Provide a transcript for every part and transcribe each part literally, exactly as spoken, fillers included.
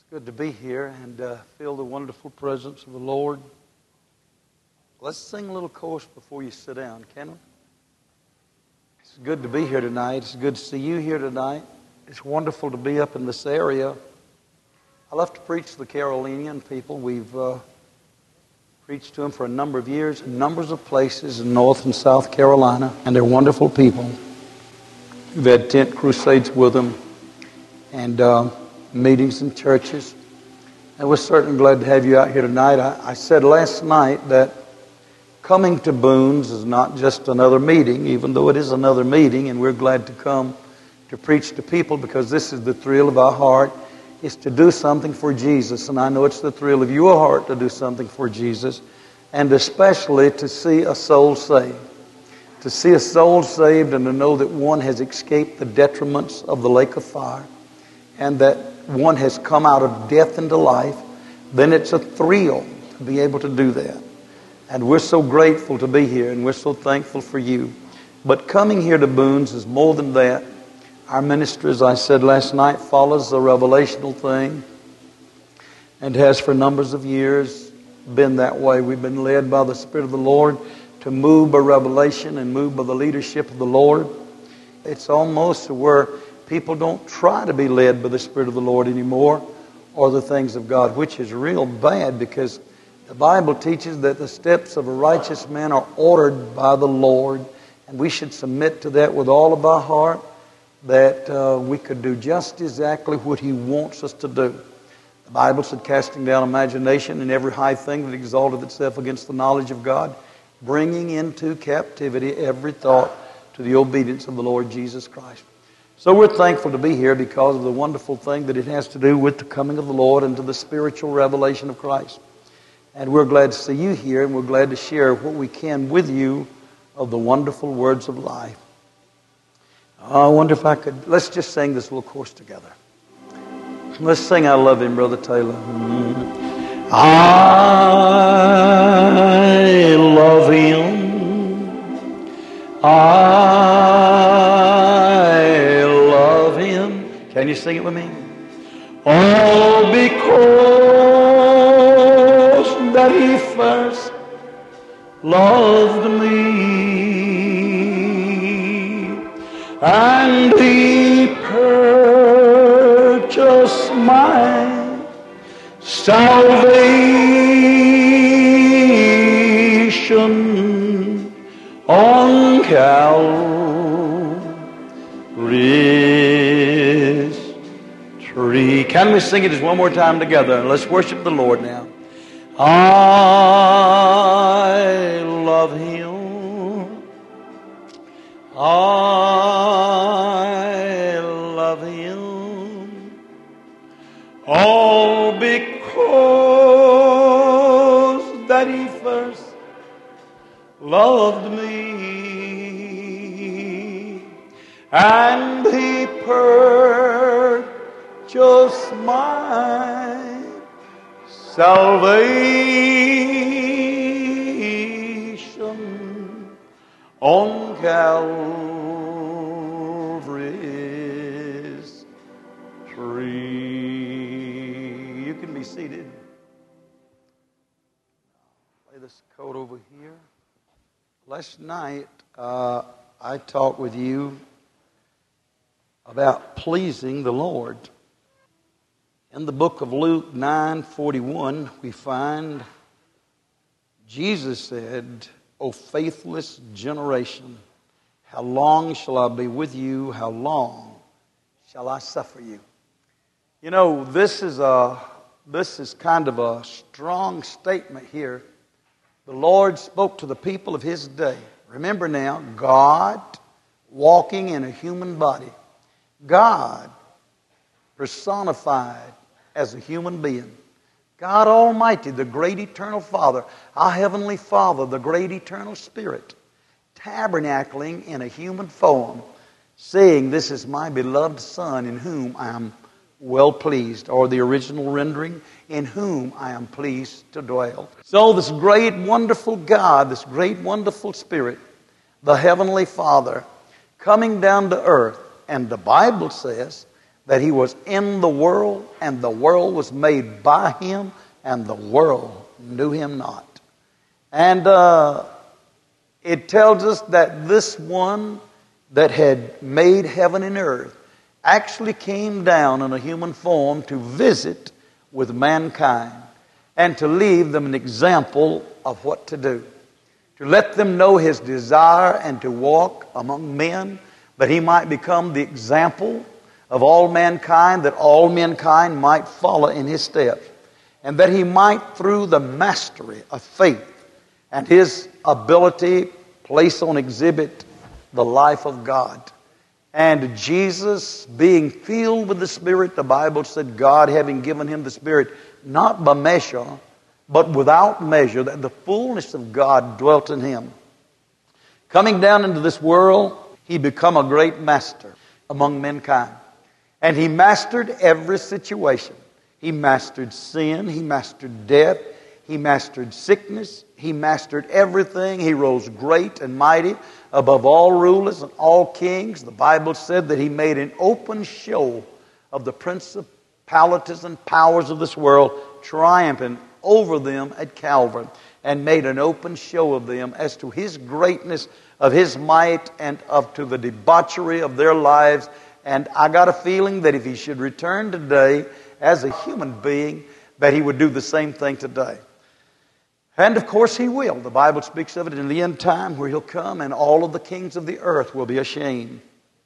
Good to be here and uh, feel the wonderful presence of the Lord. Let's sing a little chorus before you sit down, can we? It's good to be here tonight. It's good to see you here tonight. It's wonderful to be up in this area. I love to preach to the Carolinian people. We've uh, preached to them for a number of years in numbers of places in North and South Carolina, and they're wonderful people. We've had tent crusades with them and uh, meetings in churches. And we're certainly glad to have you out here tonight. I, I said last night that coming to Boone's is not just another meeting, even though it is another meeting, and we're glad to come to preach to people because this is the thrill of our heart, is to do something for Jesus. And I know it's the thrill of your heart to do something for Jesus, and especially to see a soul saved. To see a soul saved and to know that one has escaped the detriments of the lake of fire, and that one has come out of death into life, then it's a thrill to be able to do that. And we're so grateful to be here, and we're so thankful for you. But coming here to Boone's is more than that. Our ministry, as I said last night, follows the revelational thing, and has for numbers of years been that way. We've been led by the Spirit of the Lord to move by revelation and move by the leadership of the Lord. It's almost where people don't try to be led by the Spirit of the Lord anymore or the things of God, which is real bad because the Bible teaches that the steps of a righteous man are ordered by the Lord, and we should submit to that with all of our heart, that uh, we could do just exactly what He wants us to do. The Bible said, casting down imagination and every high thing that exalted itself against the knowledge of God, bringing into captivity every thought to the obedience of the Lord Jesus Christ. So we're thankful to be here because of the wonderful thing that it has to do with the coming of the Lord and to the spiritual revelation of Christ. And we're glad to see you here, and we're glad to share what we can with you of the wonderful words of life. I wonder if I could, let's just sing this little chorus together. Let's sing I Love Him, Brother Taylor. I love Him. I love Him. Can you sing it with me? All because that He first loved me, and He purchased my salvation on Calvary's tree. Can we sing it just one more time together? Let's worship the Lord now. I love Him. I love Him. All because that He first loved me, and He purchased my salvation on Calvary's tree. You can be seated. Lay this coat over here. Last night, uh, I talked with you about pleasing the Lord. In the book of Luke nine forty-one, we find Jesus said, O faithless generation, how long shall I be with you? How long shall I suffer you? You know, this is a this is kind of a strong statement here. The Lord spoke to the people of His day. Remember now, God walking in a human body. God personified as a human being. God Almighty, the great eternal Father, our Heavenly Father, the great eternal Spirit, tabernacling in a human form, saying, this is my beloved Son in whom I am well pleased, or the original rendering, in whom I am pleased to dwell. So this great, wonderful God, this great, wonderful Spirit, the Heavenly Father, coming down to earth, and the Bible says that he was in the world, and the world was made by him, and the world knew him not. And uh, it tells us that this one that had made heaven and earth actually came down in a human form to visit with mankind and to leave them an example of what to do. To let them know his desire and to walk among men, that he might become the example of all mankind, that all mankind might follow in his steps, and that he might, through the mastery of faith and his ability, place on exhibit the life of God. And Jesus, being filled with the Spirit, the Bible said, God having given him the Spirit, not by measure, but without measure, that the fullness of God dwelt in him. Coming down into this world, he became a great master among mankind. And he mastered every situation. He mastered sin, he mastered death, he mastered sickness, he mastered everything. He rose great and mighty above all rulers and all kings. The Bible said that he made an open show of the principalities and powers of this world, triumphing over them at Calvary, and made an open show of them as to his greatness, of his might, and of to the debauchery of their lives. And I got a feeling that if he should return today as a human being, that he would do the same thing today. And of course he will. The Bible speaks of it in the end time, where he'll come and all of the kings of the earth will be ashamed.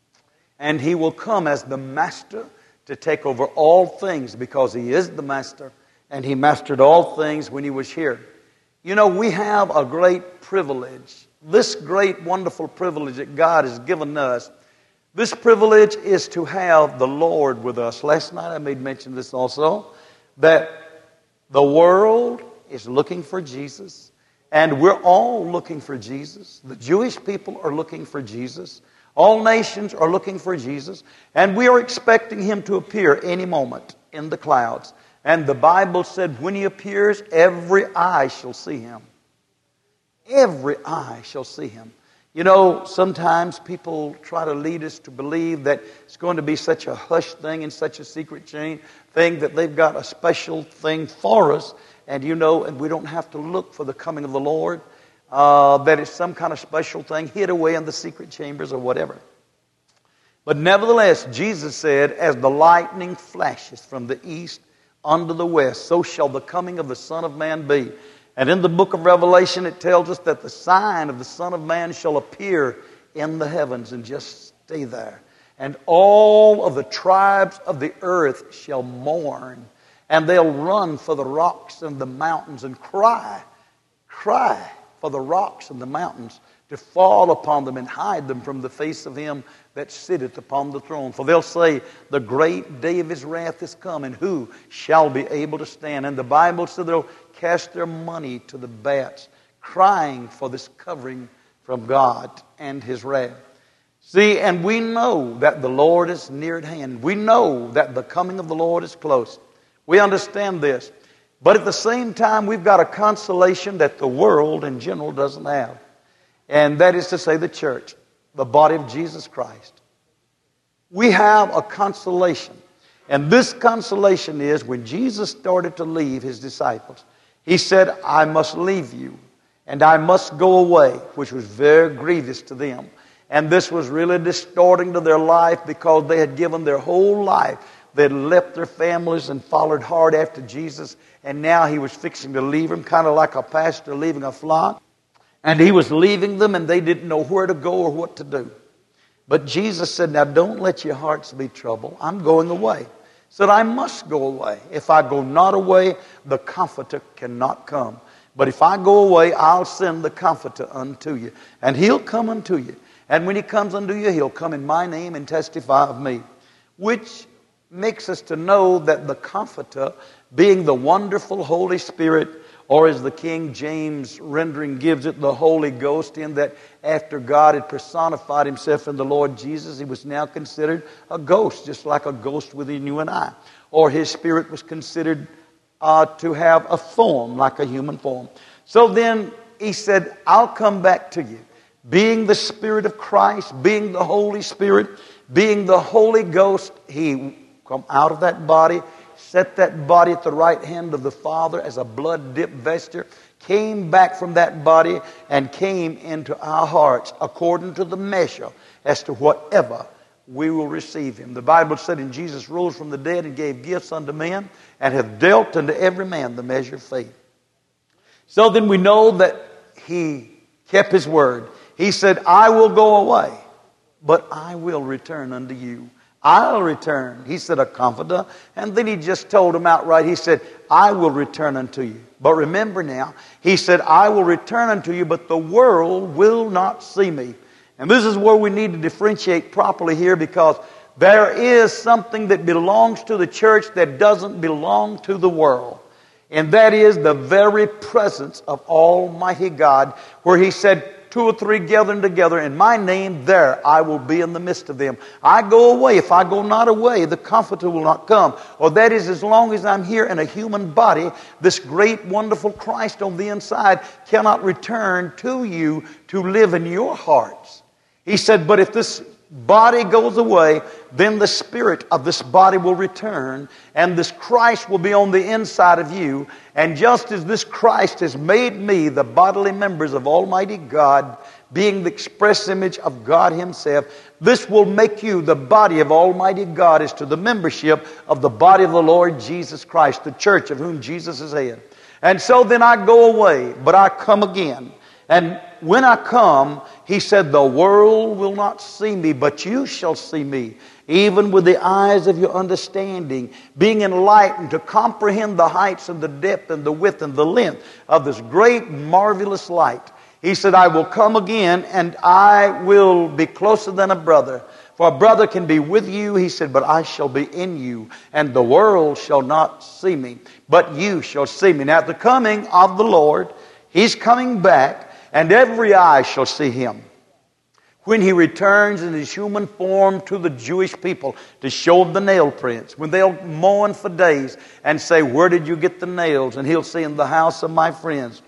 And he will come as the master to take over all things, because he is the master, and he mastered all things when he was here. You know, we have a great privilege. This great, wonderful privilege that God has given us. This privilege is to have the Lord with us. Last night I made mention of this also, that the world is looking for Jesus, and we're all looking for Jesus. The Jewish people are looking for Jesus. All nations are looking for Jesus, and we are expecting him to appear any moment in the clouds. And the Bible said when he appears, every eye shall see him. Every eye shall see him. You know, sometimes people try to lead us to believe that it's going to be such a hush thing and such a secret chain thing, that they've got a special thing for us. And you know, and we don't have to look for the coming of the Lord. Uh, that it's some kind of special thing hid away in the secret chambers or whatever. But nevertheless, Jesus said, as the lightning flashes from the east unto the west, so shall the coming of the Son of Man be. And in the book of Revelation, it tells us that the sign of the Son of Man shall appear in the heavens, and just stay there. And all of the tribes of the earth shall mourn, and they'll run for the rocks and the mountains and cry, cry for the rocks and the mountains to fall upon them and hide them from the face of him that sitteth upon the throne. For they'll say, the great day of his wrath is come, and who shall be able to stand? And the Bible said they'll cast their money to the bats, crying for this covering from God and his wrath. See, and we know that the Lord is near at hand. We know that the coming of the Lord is close. We understand this. But at the same time, we've got a consolation that the world in general doesn't have. And that is to say, the church, the body of Jesus Christ. We have a consolation. And this consolation is when Jesus started to leave his disciples, he said, I must leave you, and I must go away, which was very grievous to them. And this was really distorting to their life, because they had given their whole life. They had left their families and followed hard after Jesus. And now he was fixing to leave them, kind of like a pastor leaving a flock. And he was leaving them, and they didn't know where to go or what to do. But Jesus said, now don't let your hearts be troubled. I'm going away. He said, I must go away. If I go not away, the Comforter cannot come. But if I go away, I'll send the Comforter unto you. And he'll come unto you. And when he comes unto you, he'll come in my name and testify of me. Which makes us to know that the Comforter, being the wonderful Holy Spirit, or as the King James rendering gives it, the Holy Ghost, in that after God had personified himself in the Lord Jesus, he was now considered a ghost, just like a ghost within you and I. Or his spirit was considered uh, to have a form, like a human form. So then he said, I'll come back to you. Being the Spirit of Christ, being the Holy Spirit, being the Holy Ghost, he come out of that body, set that body at the right hand of the Father as a blood-dipped vesture, came back from that body and came into our hearts according to the measure as to whatever we will receive Him. The Bible said, and Jesus rose from the dead and gave gifts unto men and hath dealt unto every man the measure of faith. So then we know that He kept His word. He said, I will go away, but I will return unto you. I'll return. He said, a comforter. And then He just told them outright, He said, I will return unto you. But remember now, He said, I will return unto you, but the world will not see me. And this is where we need to differentiate properly here, because there is something that belongs to the church that doesn't belong to the world. And that is the very presence of Almighty God, where He said, two or three gathering together in my name, there I will be in the midst of them. I go away. If I go not away, the Comforter will not come. Or that is, as long as I'm here in a human body, this great, wonderful Christ on the inside cannot return to you to live in your hearts. He said, but if this body goes away, then the spirit of this body will return, and this Christ will be on the inside of you. And just as this Christ has made me the bodily members of Almighty God, being the express image of God Himself, this will make you the body of Almighty God as to the membership of the body of the Lord Jesus Christ, the church of whom Jesus is head. And so then I go away, but I come again. And when I come, He said, the world will not see me, but you shall see me, even with the eyes of your understanding, being enlightened to comprehend the heights and the depth and the width and the length of this great, marvelous light. He said, I will come again, and I will be closer than a brother. For a brother can be with you, He said, but I shall be in you, and the world shall not see me, but you shall see me. Now at the coming of the Lord, He's coming back, and every eye shall see Him when He returns in His human form to the Jewish people to show them the nail prints. When they'll mourn for days and say, where did you get the nails? And He'll say, in the house of my friends.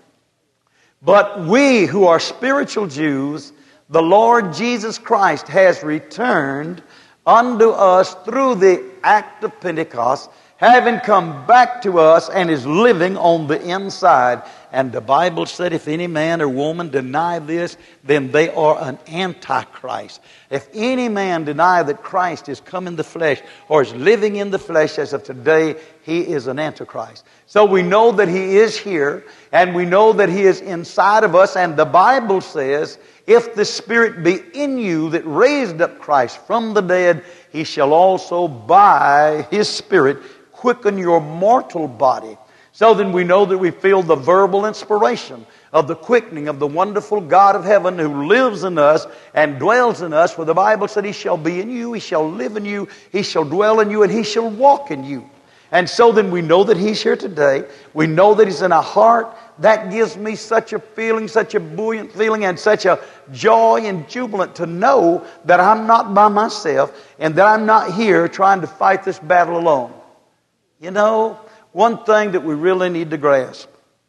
But we who are spiritual Jews, the Lord Jesus Christ has returned unto us through the act of Pentecost, having come back to us and is living on the inside. And the Bible said, if any man or woman deny this, then they are an antichrist. If any man deny that Christ is come in the flesh or is living in the flesh as of today, he is an antichrist. So we know that He is here, and we know that He is inside of us. And the Bible says, if the Spirit be in you that raised up Christ from the dead, He shall also by His Spirit quicken your mortal body. So then we know that we feel the verbal inspiration of the quickening of the wonderful God of heaven who lives in us and dwells in us. For the Bible said He shall be in you, He shall live in you, He shall dwell in you, and He shall walk in you. And so then we know that He's here today. We know that He's in our heart. That gives me such a feeling, such a buoyant feeling, and such a joy and jubilant to know that I'm not by myself and that I'm not here trying to fight this battle alone. You know, one thing that we really need to grasp,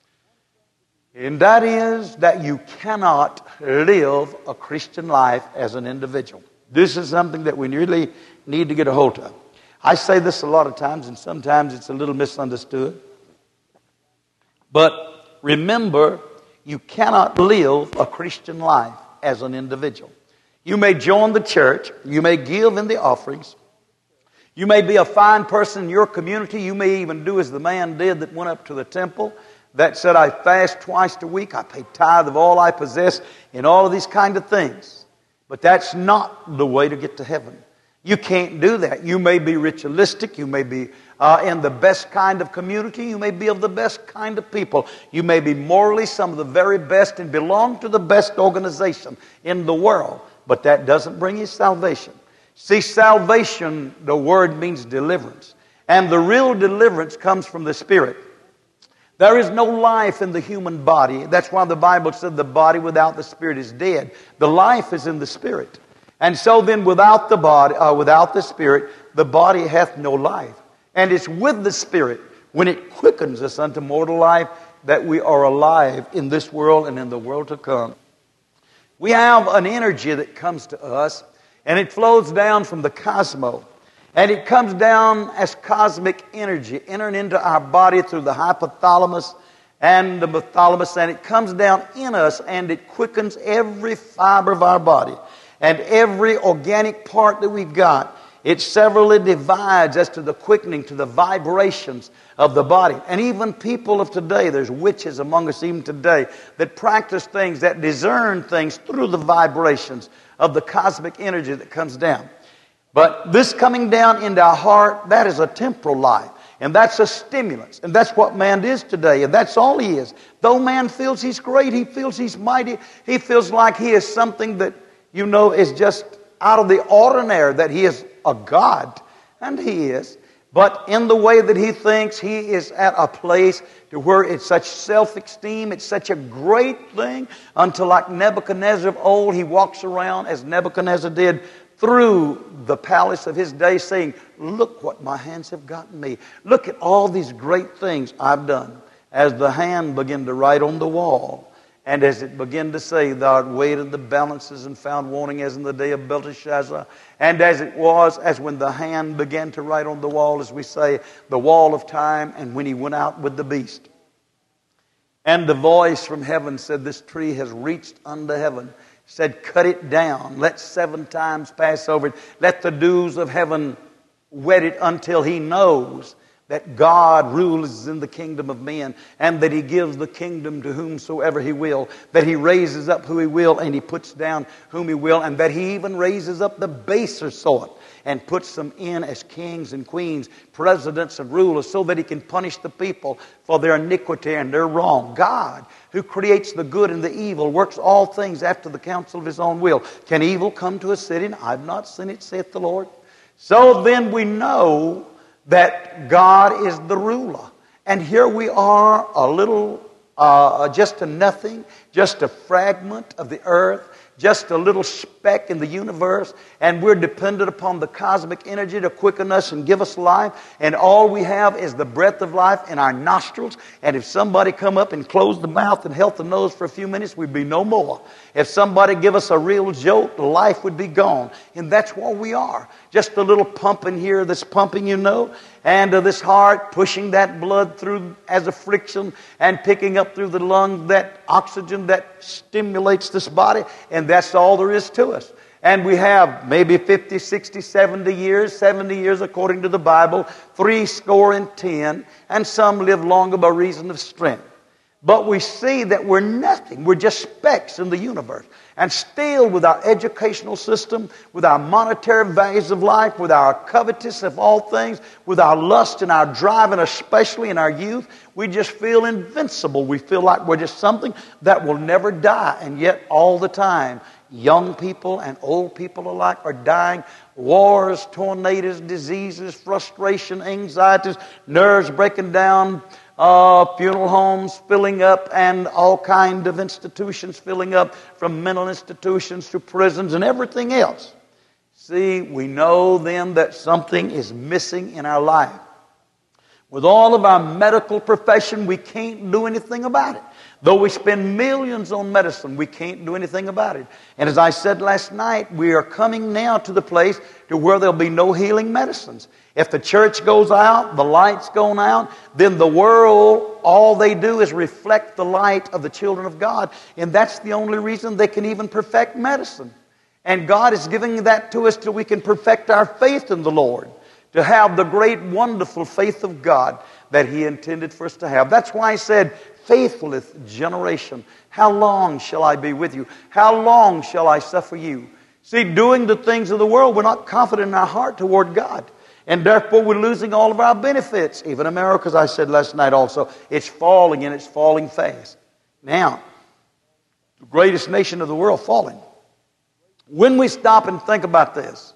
and that is that you cannot live a Christian life as an individual. This is something that we really need to get a hold of. I say this a lot of times, and sometimes it's a little misunderstood. But remember, you cannot live a Christian life as an individual. You may join the church, you may give in the offerings, you may be a fine person in your community. You may even do as the man did that went up to the temple, that said, I fast twice a week, I pay tithe of all I possess, and all of these kind of things. But that's not the way to get to heaven. You can't do that. You may be ritualistic, you may be uh, in the best kind of community, you may be of the best kind of people, you may be morally some of the very best and belong to the best organization in the world, but that doesn't bring you salvation. See, salvation, the word means deliverance. And the real deliverance comes from the Spirit. There is no life in the human body. That's why the Bible said the body without the Spirit is dead. The life is in the Spirit. And so then without the body, uh, without the Spirit, the body hath no life. And it's with the Spirit, when it quickens us unto mortal life, that we are alive in this world and in the world to come. We have an energy that comes to us, and it flows down from the cosmos. And it comes down as cosmic energy, entering into our body through the hypothalamus and the hypothalamus, and it comes down in us, and it quickens every fiber of our body. And every organic part that we've got, it severally divides as to the quickening, to the vibrations of the body. And even people of today, there's witches among us even today, that practice things, that discern things through the vibrations of the cosmic energy that comes down. But this coming down into our heart, that is a temporal life. And that's a stimulus. And that's what man is today. And that's all he is. Though man feels he's great, he feels he's mighty, he feels like he is something that, you know, is just out of the ordinary, that he is a God. And he is. But in the way that he thinks, he is at a place to where it's such self-esteem, it's such a great thing, until like Nebuchadnezzar of old, he walks around as Nebuchadnezzar did through the palace of his day saying, look what my hands have gotten me. Look at all these great things I've done. As the hand began to write on the wall, and as it began to say, thou art weighed in the balances and found wanting as in the day of Belteshazzar. And as it was, as when the hand began to write on the wall, as we say, the wall of time, and when he went out with the beast. And the voice from heaven said, this tree has reached unto heaven. Said, cut it down. Let seven times pass over it. Let the dews of heaven wet it until he knows that God rules in the kingdom of men, and that he gives the kingdom to whomsoever he will, that he raises up who he will, and he puts down whom he will, and that he even raises up the baser sort and puts them in as kings and queens, presidents and rulers, so that he can punish the people for their iniquity and their wrong. God, who creates the good and the evil, works all things after the counsel of his own will. Can evil come to a city? I've not seen it, saith the Lord. So then we know that God is the ruler. And here we are, a little, uh, just a nothing, just a fragment of the earth, just a little speck in the universe, and we're dependent upon the cosmic energy to quicken us and give us life, and all we have is the breath of life in our nostrils. And if somebody come up and close the mouth and held the nose for a few minutes, we'd be no more. If somebody give us a real jolt, life would be gone. And that's what we are. Just a little pump in here that's pumping, you know, and uh, this heart pushing that blood through as a friction and picking up through the lung that oxygen that stimulates this body. And that's all there is to us. And we have maybe fifty, sixty, seventy years, seventy years according to the Bible, three score and ten, and some live longer by reason of strength. But we see that we're nothing. We're just specks in the universe. And still, with our educational system, with our monetary values of life, with our covetous of all things, with our lust and our drive, and especially in our youth, we just feel invincible. We feel like we're just something that will never die. And yet, all the time, young people and old people alike are dying. Wars, tornadoes, diseases, frustration, anxieties, nerves breaking down, Uh, funeral homes filling up, and all kind of institutions filling up, from mental institutions to prisons and everything else. See, we know then that something is missing in our life. With all of our medical profession, we can't do anything about it. Though we spend millions on medicine, we can't do anything about it. And as I said last night, we are coming now to the place to where there'll be no healing medicines. If the church goes out, the light's gone out, then the world, all they do is reflect the light of the children of God. And that's the only reason they can even perfect medicine. And God is giving that to us till we can perfect our faith in the Lord, to have the great, wonderful faith of God that He intended for us to have. That's why He said, faithless generation, how long shall I be with you? How long shall I suffer you? See, doing the things of the world, we're not confident in our heart toward God. And therefore we're losing all of our benefits. Even America, as I said last night also, it's falling, and it's falling fast. Now, the greatest nation of the world falling. When we stop and think about this,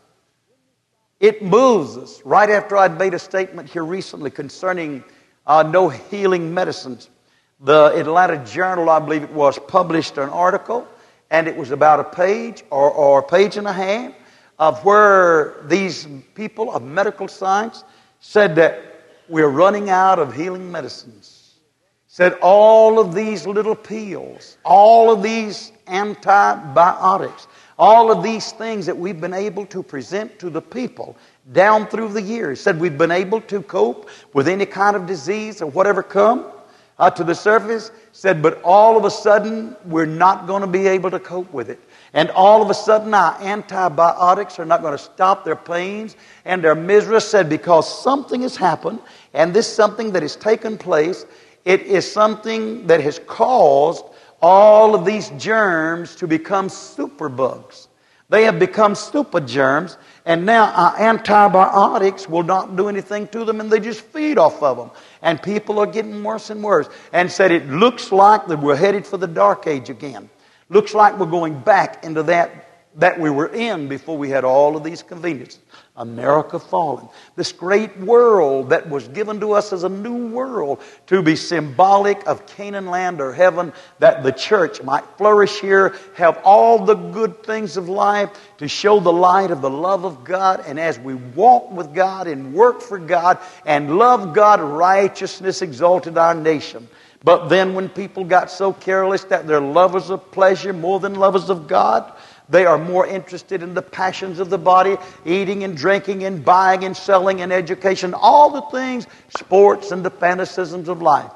it moves us. Right after I'd made a statement here recently concerning uh, no healing medicines, the Atlanta Journal, I believe it was, published an article, and it was about a page or, or a page and a half of where these people of medical science said that we're running out of healing medicines. said all of these little pills, all of these antibiotics, all of these things that we've been able to present to the people down through the years, said we've been able to cope with any kind of disease or whatever come uh, to the surface, said, but all of a sudden we're not going to be able to cope with it. And all of a sudden our antibiotics are not going to stop their pains and their misery, said, because something has happened, and this something that has taken place, it is something that has caused all of these germs to become superbugs. They have become super germs, and now our antibiotics will not do anything to them, and they just feed off of them. And people are getting worse and worse. And said it looks like that we're headed for the dark age again. Looks like we're going back into that that we were in before we had all of these conveniences. America fallen. This great world that was given to us as a new world to be symbolic of Canaan land or heaven, that the church might flourish here, have all the good things of life, to show the light of the love of God. And as we walk with God and work for God and love God, righteousness exalted our nation. But then when people got so careless that they're lovers of pleasure more than lovers of God, they are more interested in the passions of the body, eating and drinking and buying and selling and education, all the things, sports and the fanaticisms of life.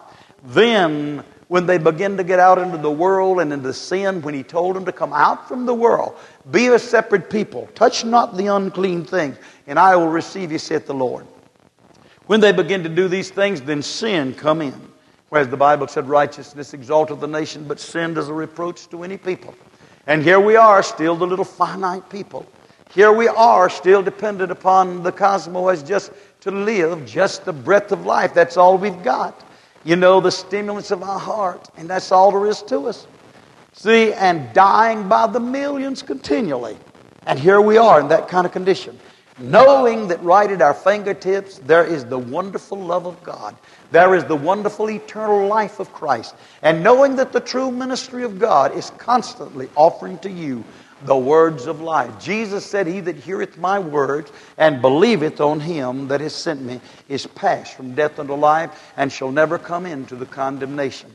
Then, when they begin to get out into the world and into sin, when He told them to come out from the world, be a separate people, touch not the unclean things, and I will receive you, saith the Lord. When they begin to do these things, then sin come in. Whereas the Bible said righteousness exalteth the nation, but sin is a reproach to any people. And here we are, still the little finite people. Here we are, still dependent upon the cosmos just to live, just the breath of life. That's all we've got. You know, the stimulants of our heart, and that's all there is to us. See, and dying by the millions continually. And here we are in that kind of condition. Knowing that right at our fingertips there is the wonderful love of God. There is the wonderful eternal life of Christ. And knowing that the true ministry of God is constantly offering to you the words of life. Jesus said, he that heareth my words and believeth on him that has sent me is passed from death unto life and shall never come into the condemnation.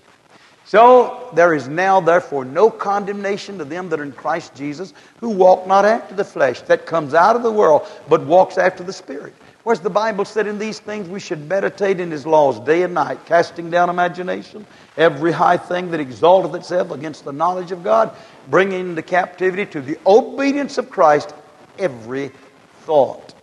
So there is now therefore no condemnation to them that are in Christ Jesus, who walk not after the flesh, that comes out of the world, but walks after the Spirit. Whereas the Bible said in these things we should meditate in His laws day and night, casting down imagination, every high thing that exalteth itself against the knowledge of God, bringing into captivity to the obedience of Christ every thought.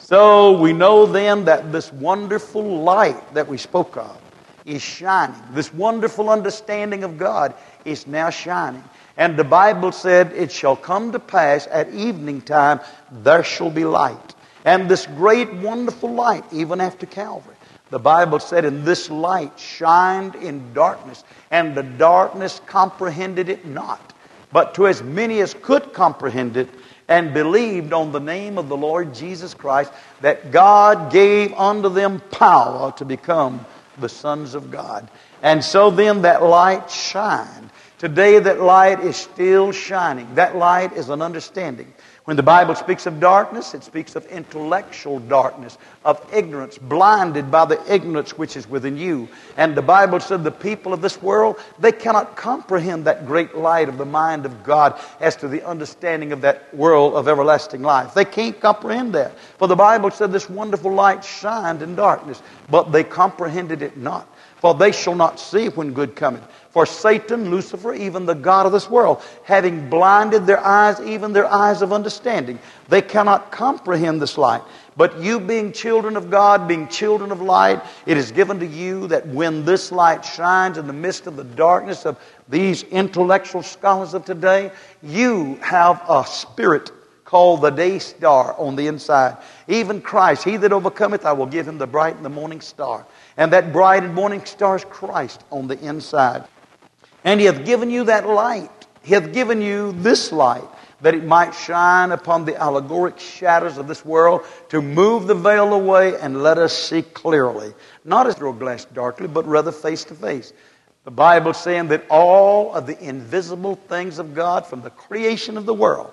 So we know then that this wonderful light that we spoke of is shining. This wonderful understanding of God is now shining. And the Bible said, it shall come to pass at evening time, there shall be light. And this great wonderful light, even after Calvary, the Bible said, and this light shined in darkness, and the darkness comprehended it not. But to as many as could comprehend it, and believed on the name of the Lord Jesus Christ, that God gave unto them power to become the sons of God. And so then that light shined. Today that light is still shining. That light is an understanding. When the Bible speaks of darkness, it speaks of intellectual darkness, of ignorance, blinded by the ignorance which is within you. And the Bible said the people of this world, they cannot comprehend that great light of the mind of God as to the understanding of that world of everlasting life. They can't comprehend that. For the Bible said this wonderful light shined in darkness, but they comprehended it not. For they shall not see when good cometh. For Satan, Lucifer, even the god of this world, having blinded their eyes, even their eyes of understanding, they cannot comprehend this light. But you being children of God, being children of light, it is given to you that when this light shines in the midst of the darkness of these intellectual scholars of today, you have a spirit called the day star on the inside. Even Christ, he that overcometh, I will give him the bright and the morning star. And that bright and morning star is Christ on the inside. And he hath given you that light. He hath given you this light, that it might shine upon the allegoric shadows of this world, to move the veil away and let us see clearly. Not as through a glass darkly, but rather face to face. The Bible saying that all of the invisible things of God from the creation of the world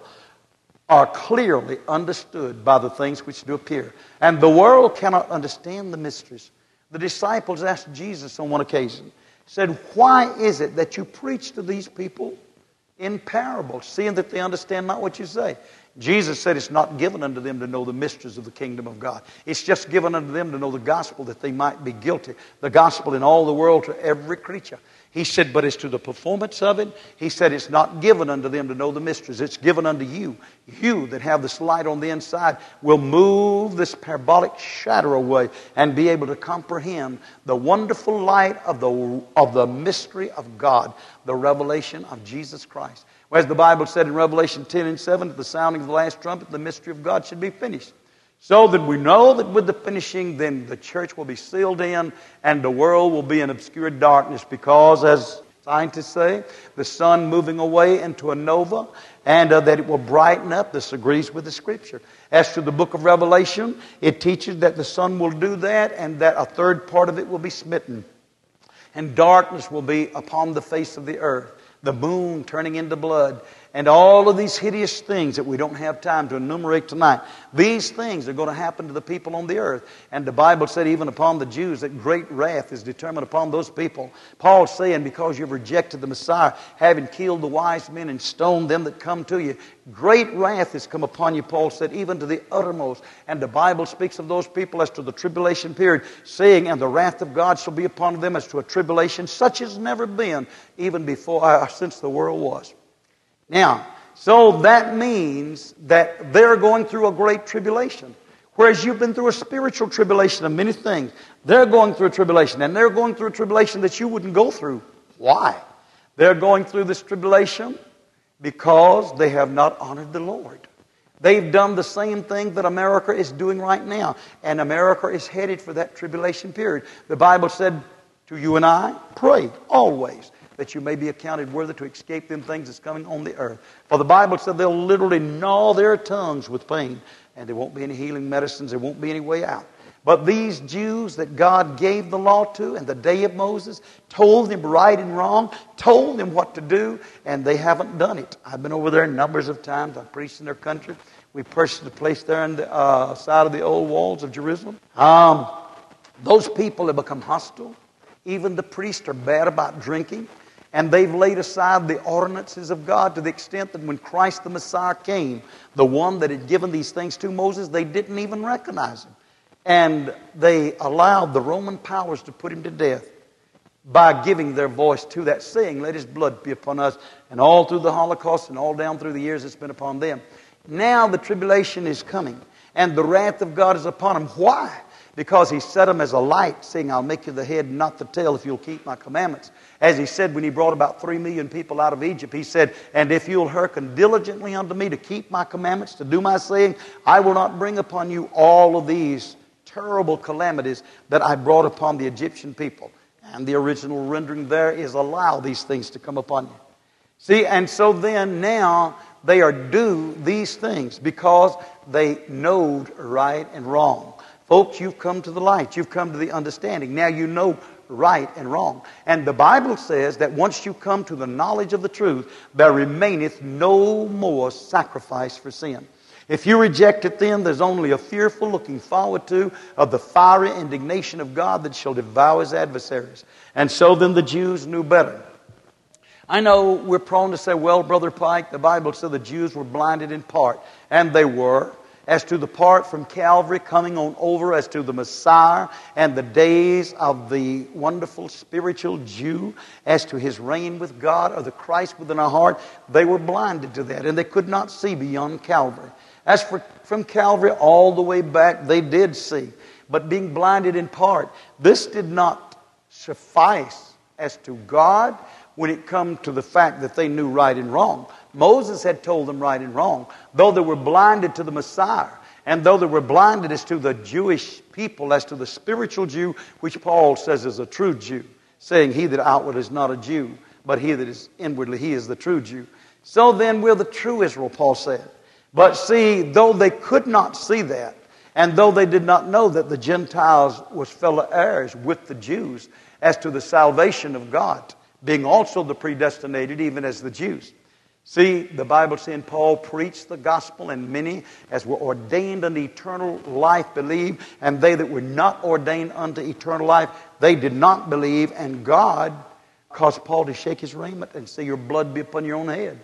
are clearly understood by the things which do appear. And the world cannot understand the mysteries. The disciples asked Jesus on one occasion, said, why is it that you preach to these people in parables, seeing that they understand not what you say? Jesus said it's not given unto them to know the mysteries of the kingdom of God. It's just given unto them to know the gospel that they might be guilty. The gospel in all the world to every creature. He said, but as to the performance of it, he said it's not given unto them to know the mysteries. It's given unto you. You that have this light on the inside will move this parabolic shadow away and be able to comprehend the wonderful light of the, of the mystery of God, the revelation of Jesus Christ. As the Bible said in Revelation ten and seven, at the sounding of the last trumpet, the mystery of God should be finished. So that we know that with the finishing, then the church will be sealed in and the world will be in obscure darkness, because, as scientists say, the sun moving away into a nova, and uh, that it will brighten up. This agrees with the Scripture. As to the book of Revelation, it teaches that the sun will do that and that a third part of it will be smitten. And darkness will be upon the face of the earth. The moon turning into blood, and all of these hideous things that we don't have time to enumerate tonight. These things are going to happen to the people on the earth. And the Bible said even upon the Jews that great wrath is determined upon those people. Paul's saying, because you've rejected the Messiah, having killed the wise men and stoned them that come to you, great wrath has come upon you, Paul said, even to the uttermost. And the Bible speaks of those people as to the tribulation period, saying, and the wrath of God shall be upon them as to a tribulation such as never been, even before, uh, since the world was. Now, so that means that they're going through a great tribulation. Whereas you've been through a spiritual tribulation of many things, they're going through a tribulation. And they're going through a tribulation that you wouldn't go through. Why? They're going through this tribulation because they have not honored the Lord. They've done the same thing that America is doing right now. And America is headed for that tribulation period. The Bible said to you and I, pray always, that you may be accounted worthy to escape them things that's coming on the earth. For the Bible said they'll literally gnaw their tongues with pain, and there won't be any healing medicines, there won't be any way out. But these Jews that God gave the law to in the day of Moses, told them right and wrong, told them what to do, and they haven't done it. I've been over there numbers of times. I've preached in their country. We purchased a place there on the uh, side of the old walls of Jerusalem. Um, those people have become hostile. Even the priests are bad about drinking. And they've laid aside the ordinances of God to the extent that when Christ the Messiah came, the one that had given these things to Moses, they didn't even recognize him. And they allowed the Roman powers to put him to death by giving their voice to that, saying, let his blood be upon us. And all through the Holocaust and all down through the years it's been upon them. Now the tribulation is coming, and the wrath of God is upon them. Why? Because he set them as a light, saying, I'll make you the head and not the tail if you'll keep my commandments. As he said when he brought about three million people out of Egypt, he said, and if you'll hearken diligently unto me to keep my commandments, to do my saying, I will not bring upon you all of these terrible calamities that I brought upon the Egyptian people. And the original rendering there is allow these things to come upon you. See, and so then now they are due these things because they knowed right and wrong. Folks, you've come to the light. You've come to the understanding. Now you know right and wrong. And the Bible says that once you come to the knowledge of the truth, there remaineth no more sacrifice for sin. If you reject it then, there's only a fearful looking forward to of the fiery indignation of God that shall devour his adversaries. And so then the Jews knew better. I know we're prone to say, well, Brother Pike, the Bible said the Jews were blinded in part. And they were. As to the part from Calvary coming on over, as to the Messiah and the days of the wonderful spiritual Jew, as to his reign with God or the Christ within our heart, they were blinded to that and they could not see beyond Calvary. As for from Calvary all the way back, they did see, but being blinded in part, this did not suffice as to God when it come to the fact that they knew right and wrong. Moses had told them right and wrong, though they were blinded to the Messiah, and though they were blinded as to the Jewish people, as to the spiritual Jew, which Paul says is a true Jew, saying he that outward is not a Jew, but he that is inwardly, he is the true Jew. So then we're the true Israel, Paul said. But see, though they could not see that, and though they did not know that the Gentiles was fellow heirs with the Jews as to the salvation of God, being also the predestinated even as the Jews. See, the Bible saying Paul preached the gospel, and many as were ordained unto eternal life believed, and they that were not ordained unto eternal life, they did not believe, and God cause Paul to shake his raiment and say, your blood be upon your own head.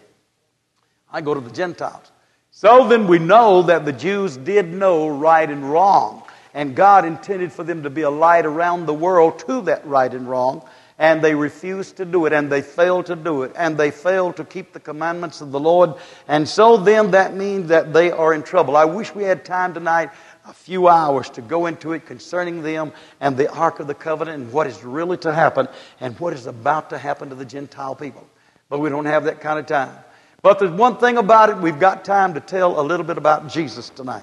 I go to the Gentiles. So then we know that the Jews did know right and wrong. And God intended for them to be a light around the world to that right and wrong. And they refused to do it, and they failed to do it, and they failed to keep the commandments of the Lord. And so then that means that they are in trouble. I wish we had time tonight, a few hours, to go into it concerning them and the Ark of the Covenant and what is really to happen and what is about to happen to the Gentile people. But we don't have that kind of time. But there's one thing about it, we've got time to tell a little bit about Jesus tonight.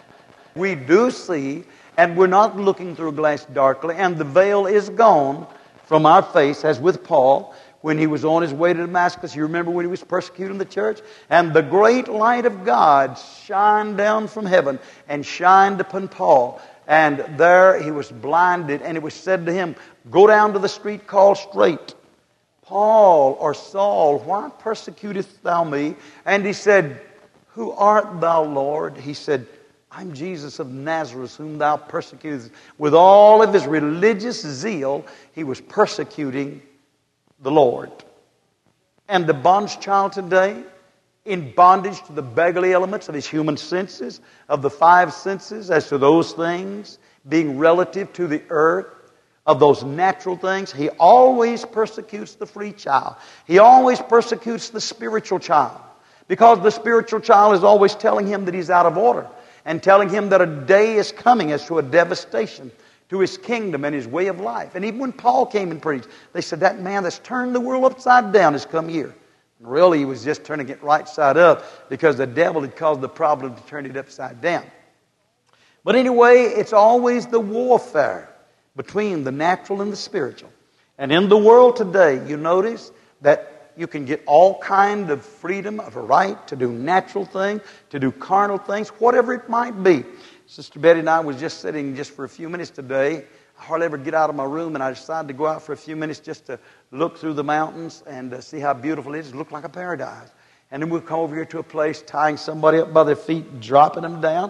We do see, and we're not looking through a glass darkly, and the veil is gone from our face, as with Paul, when he was on his way to Damascus. You remember when he was persecuting the church? And the great light of God shined down from heaven and shined upon Paul. And there he was blinded, and it was said to him, go down to the street called Straight. Paul, or Saul, why persecutest thou me? And he said, who art thou, Lord? He said, I'm Jesus of Nazareth, whom thou persecutest. With all of his religious zeal, he was persecuting the Lord. And the bondage child today, in bondage to the beggarly elements of his human senses, of the five senses, as to those things, being relative to the earth, of those natural things, he always persecutes the free child. He always persecutes the spiritual child. Because the spiritual child is always telling him that he's out of order, and telling him that a day is coming as to a devastation to his kingdom and his way of life. And even when Paul came and preached, they said, that man that's turned the world upside down has come here. And really, he was just turning it right side up because the devil had caused the problem to turn it upside down. But anyway, it's always the warfare between the natural and the spiritual. And in the world today, you notice that you can get all kind of freedom of a right to do natural things, to do carnal things, whatever it might be. Sister Betty and I was just sitting just for a few minutes today. I hardly ever get out of my room, and I decided to go out for a few minutes just to look through the mountains and uh, see how beautiful it is. It looked like a paradise. And then we'll come over here to a place, tying somebody up by their feet, dropping them down.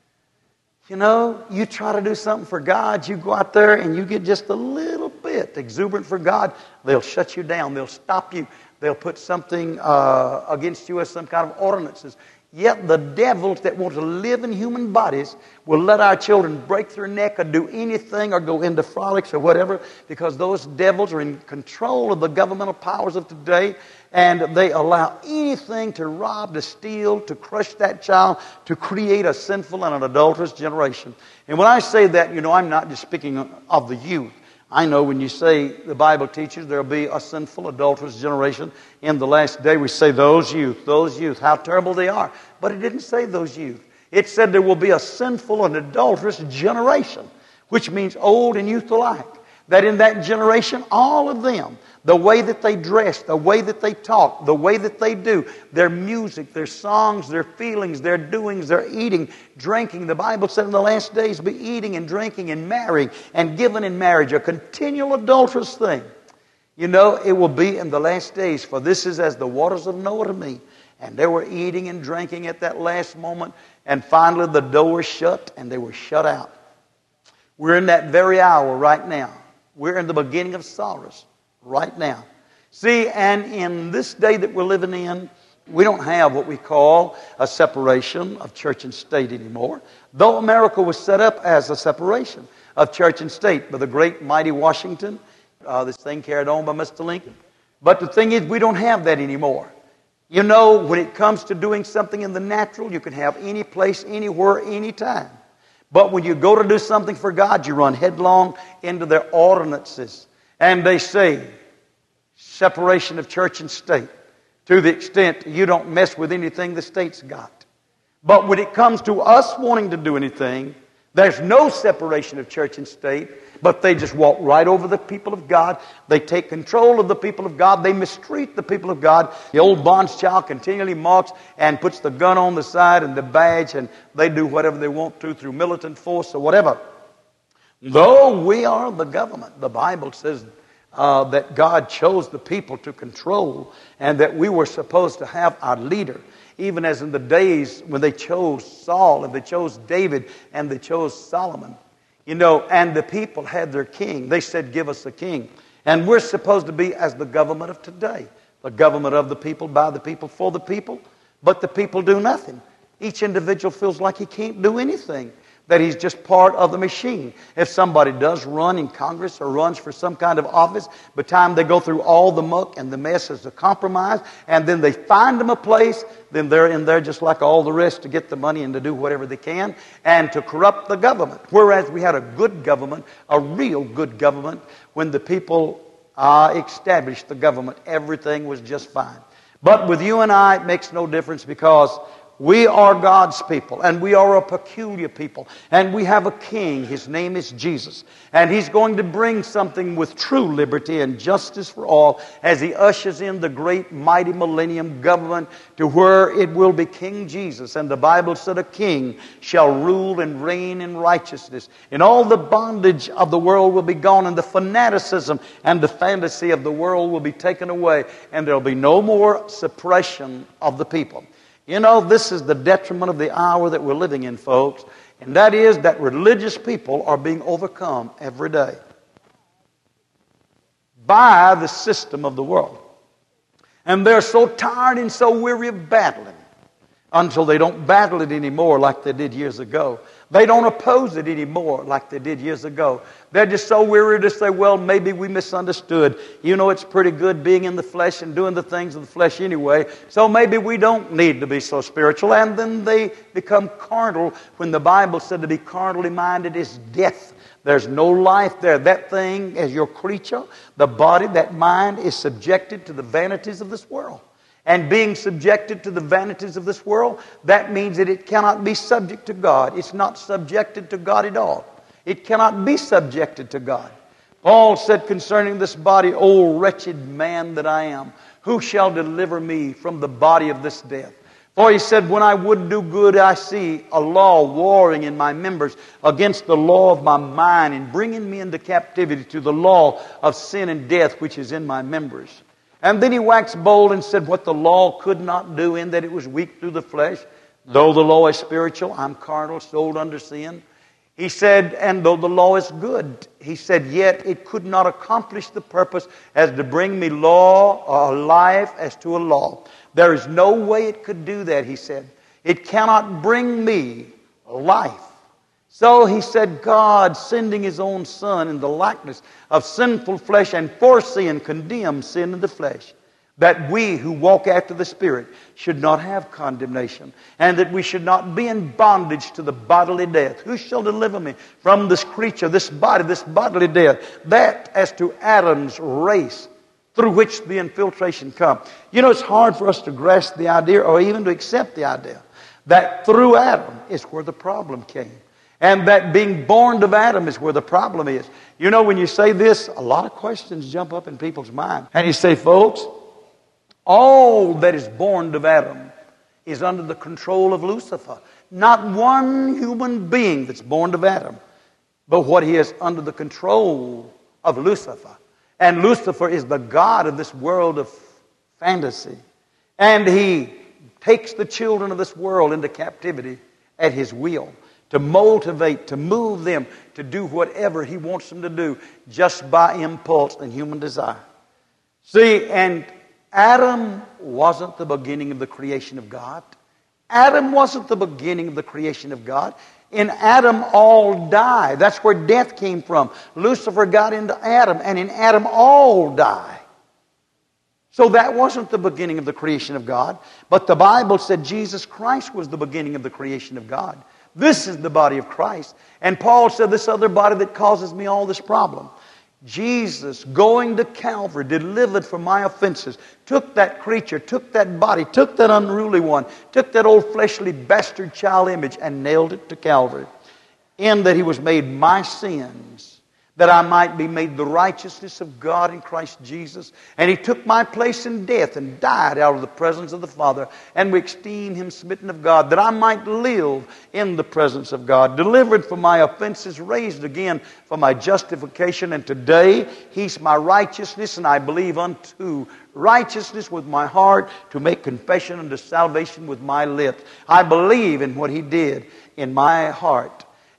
You know, you try to do something for God, you go out there and you get just a little bit exuberant for God, they'll shut you down, they'll stop you. They'll put something uh, against you as some kind of ordinances. Yet the devils that want to live in human bodies will let our children break their neck or do anything or go into frolics or whatever, because those devils are in control of the governmental powers of today, and they allow anything to rob, to steal, to crush that child, to create a sinful and an adulterous generation. And when I say that, you know, I'm not just speaking of the youth. I know when you say the Bible teaches there'll be a sinful, adulterous generation in the last day, we say those youth, those youth, how terrible they are. But it didn't say those youth. It said there will be a sinful and adulterous generation, which means old and youth alike. That in that generation, all of them, the way that they dress, the way that they talk, the way that they do, their music, their songs, their feelings, their doings, their eating, drinking. The Bible said in the last days, be eating and drinking and marrying and giving in marriage, a continual adulterous thing. You know, it will be in the last days, for this is as the waters of Noah to me. And they were eating and drinking at that last moment, and finally the door was shut and they were shut out. We're in that very hour right now. We're in the beginning of sorrows right now. See, and in this day that we're living in, we don't have what we call a separation of church and state anymore. Though America was set up as a separation of church and state by the great mighty Washington, uh, this thing carried on by Mister Lincoln. But the thing is, we don't have that anymore. You know, when it comes to doing something in the natural, you can have any place, anywhere, anytime. But when you go to do something for God, you run headlong into their ordinances. And they say, separation of church and state, to the extent you don't mess with anything the state's got. But when it comes to us wanting to do anything, there's no separation of church and state, but they just walk right over the people of God. They take control of the people of God. They mistreat the people of God. The old bond's child continually mocks and puts the gun on the side and the badge, and they do whatever they want to through militant force or whatever. Though we are the government, the Bible says uh, that God chose the people to control, and that we were supposed to have our leader. Even as in the days when they chose Saul and they chose David and they chose Solomon. You know, and the people had their king. They said, give us a king. And we're supposed to be as the government of today. The government of the people, by the people, for the people. But the people do nothing. Each individual feels like he can't do anything, that he's just part of the machine. If somebody does run in Congress or runs for some kind of office, by the time they go through all the muck and the mess as a compromise, and then they find them a place, then they're in there just like all the rest to get the money and to do whatever they can and to corrupt the government. Whereas we had a good government, a real good government, when the people uh, established the government, everything was just fine. But with you and I, it makes no difference, because we are God's people, and we are a peculiar people, and we have a king. His name is Jesus, and He's going to bring something with true liberty and justice for all as He ushers in the great mighty millennium government to where it will be King Jesus. And the Bible said a king shall rule and reign in righteousness, and all the bondage of the world will be gone, and the fanaticism and the fantasy of the world will be taken away, and there will be no more suppression of the people. You know, this is the detriment of the hour that we're living in, folks. And that is that religious people are being overcome every day by the system of the world. And they're so tired and so weary of battling until they don't battle it anymore like they did years ago. They don't oppose it anymore like they did years ago. They're just so weary to say, well, maybe we misunderstood. You know, it's pretty good being in the flesh and doing the things of the flesh anyway, so maybe we don't need to be so spiritual. And then they become carnal when the Bible said to be carnally minded is death. There's no life there. That thing, as your creature, the body, that mind is subjected to the vanities of this world. And being subjected to the vanities of this world, that means that it cannot be subject to God. It's not subjected to God at all. It cannot be subjected to God. Paul said concerning this body, O wretched man that I am, who shall deliver me from the body of this death? For he said, when I would do good, I see a law warring in my members against the law of my mind, and bringing me into captivity to the law of sin and death which is in my members. And then he waxed bold and said, what the law could not do, in that it was weak through the flesh, though the law is spiritual, I'm carnal, sold under sin. He said, and though the law is good, he said, yet it could not accomplish the purpose as to bring me law or life as to a law. There is no way it could do that, he said. It cannot bring me life. So he said, God, sending His own Son in the likeness of sinful flesh, and for sin condemned sin in the flesh, that we who walk after the Spirit should not have condemnation, and that we should not be in bondage to the bodily death. Who shall deliver me from this creature, this body, this bodily death? That as to Adam's race, through which the infiltration come. You know, it's hard for us to grasp the idea, or even to accept the idea, that through Adam is where the problem came. And that being born of Adam is where the problem is. You know, when you say this, a lot of questions jump up in people's mind. And you say, folks, all that is born of Adam is under the control of Lucifer. Not one human being that's born of Adam, but what he is under the control of Lucifer. And Lucifer is the god of this world of fantasy. And he takes the children of this world into captivity at his will, to motivate, to move them to do whatever he wants them to do just by impulse and human desire. See, and Adam wasn't the beginning of the creation of God. Adam wasn't the beginning of the creation of God. In Adam all die. That's where death came from. Lucifer got into Adam, and in Adam all die. So that wasn't the beginning of the creation of God. But the Bible said Jesus Christ was the beginning of the creation of God. This is the body of Christ. And Paul said, this other body that causes me all this problem. Jesus, going to Calvary, delivered for my offenses, took that creature, took that body, took that unruly one, took that old fleshly bastard child image and nailed it to Calvary. In that He was made my sins, that I might be made the righteousness of God in Christ Jesus. And He took my place in death and died out of the presence of the Father. And we esteem Him smitten of God, that I might live in the presence of God, delivered from my offenses, raised again for my justification. And today He's my righteousness, and I believe unto righteousness with my heart, to make confession unto salvation with my lips. I believe in what He did in my heart.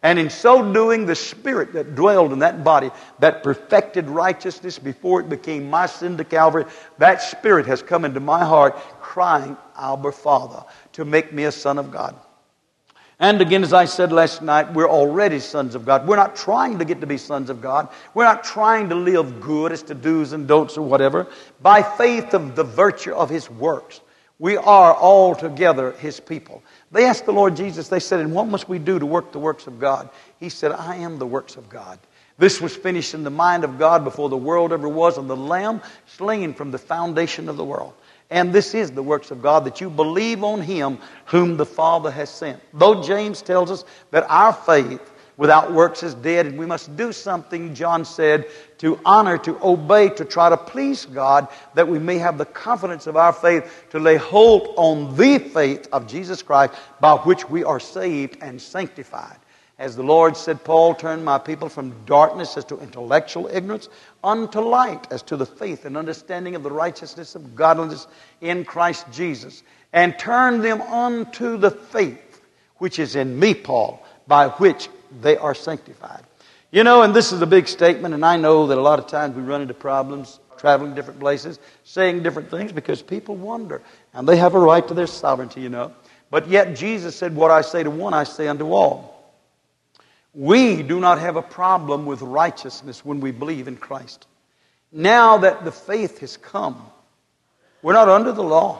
And in so doing, the Spirit that dwelled in that body, that perfected righteousness before it became my sin to Calvary, that Spirit has come into my heart crying, Abba, Father, to make me a son of God. And again, as I said last night, we're already sons of God. We're not trying to get to be sons of God. We're not trying to live good as to do's and don'ts or whatever. By faith of the virtue of His works, we are altogether His people. They asked the Lord Jesus, they said, and what must we do to work the works of God? He said, I am the works of God. This was finished in the mind of God before the world ever was, and the Lamb slain from the foundation of the world. And this is the works of God, that you believe on Him whom the Father has sent. Though James tells us that our faith without works is dead, and we must do something, John said, to honor, to obey, to try to please God, that we may have the confidence of our faith to lay hold on the faith of Jesus Christ, by which we are saved and sanctified. As the Lord said, Paul, turn my people from darkness as to intellectual ignorance unto light as to the faith and understanding of the righteousness of godliness in Christ Jesus, and turn them unto the faith which is in me, Paul, by which they are sanctified. You know, and this is a big statement, and I know that a lot of times we run into problems traveling different places, saying different things, because people wonder, and they have a right to their sovereignty, you know. But yet Jesus said, what I say to one, I say unto all. We do not have a problem with righteousness when we believe in Christ. Now that the faith has come, we're not under the law.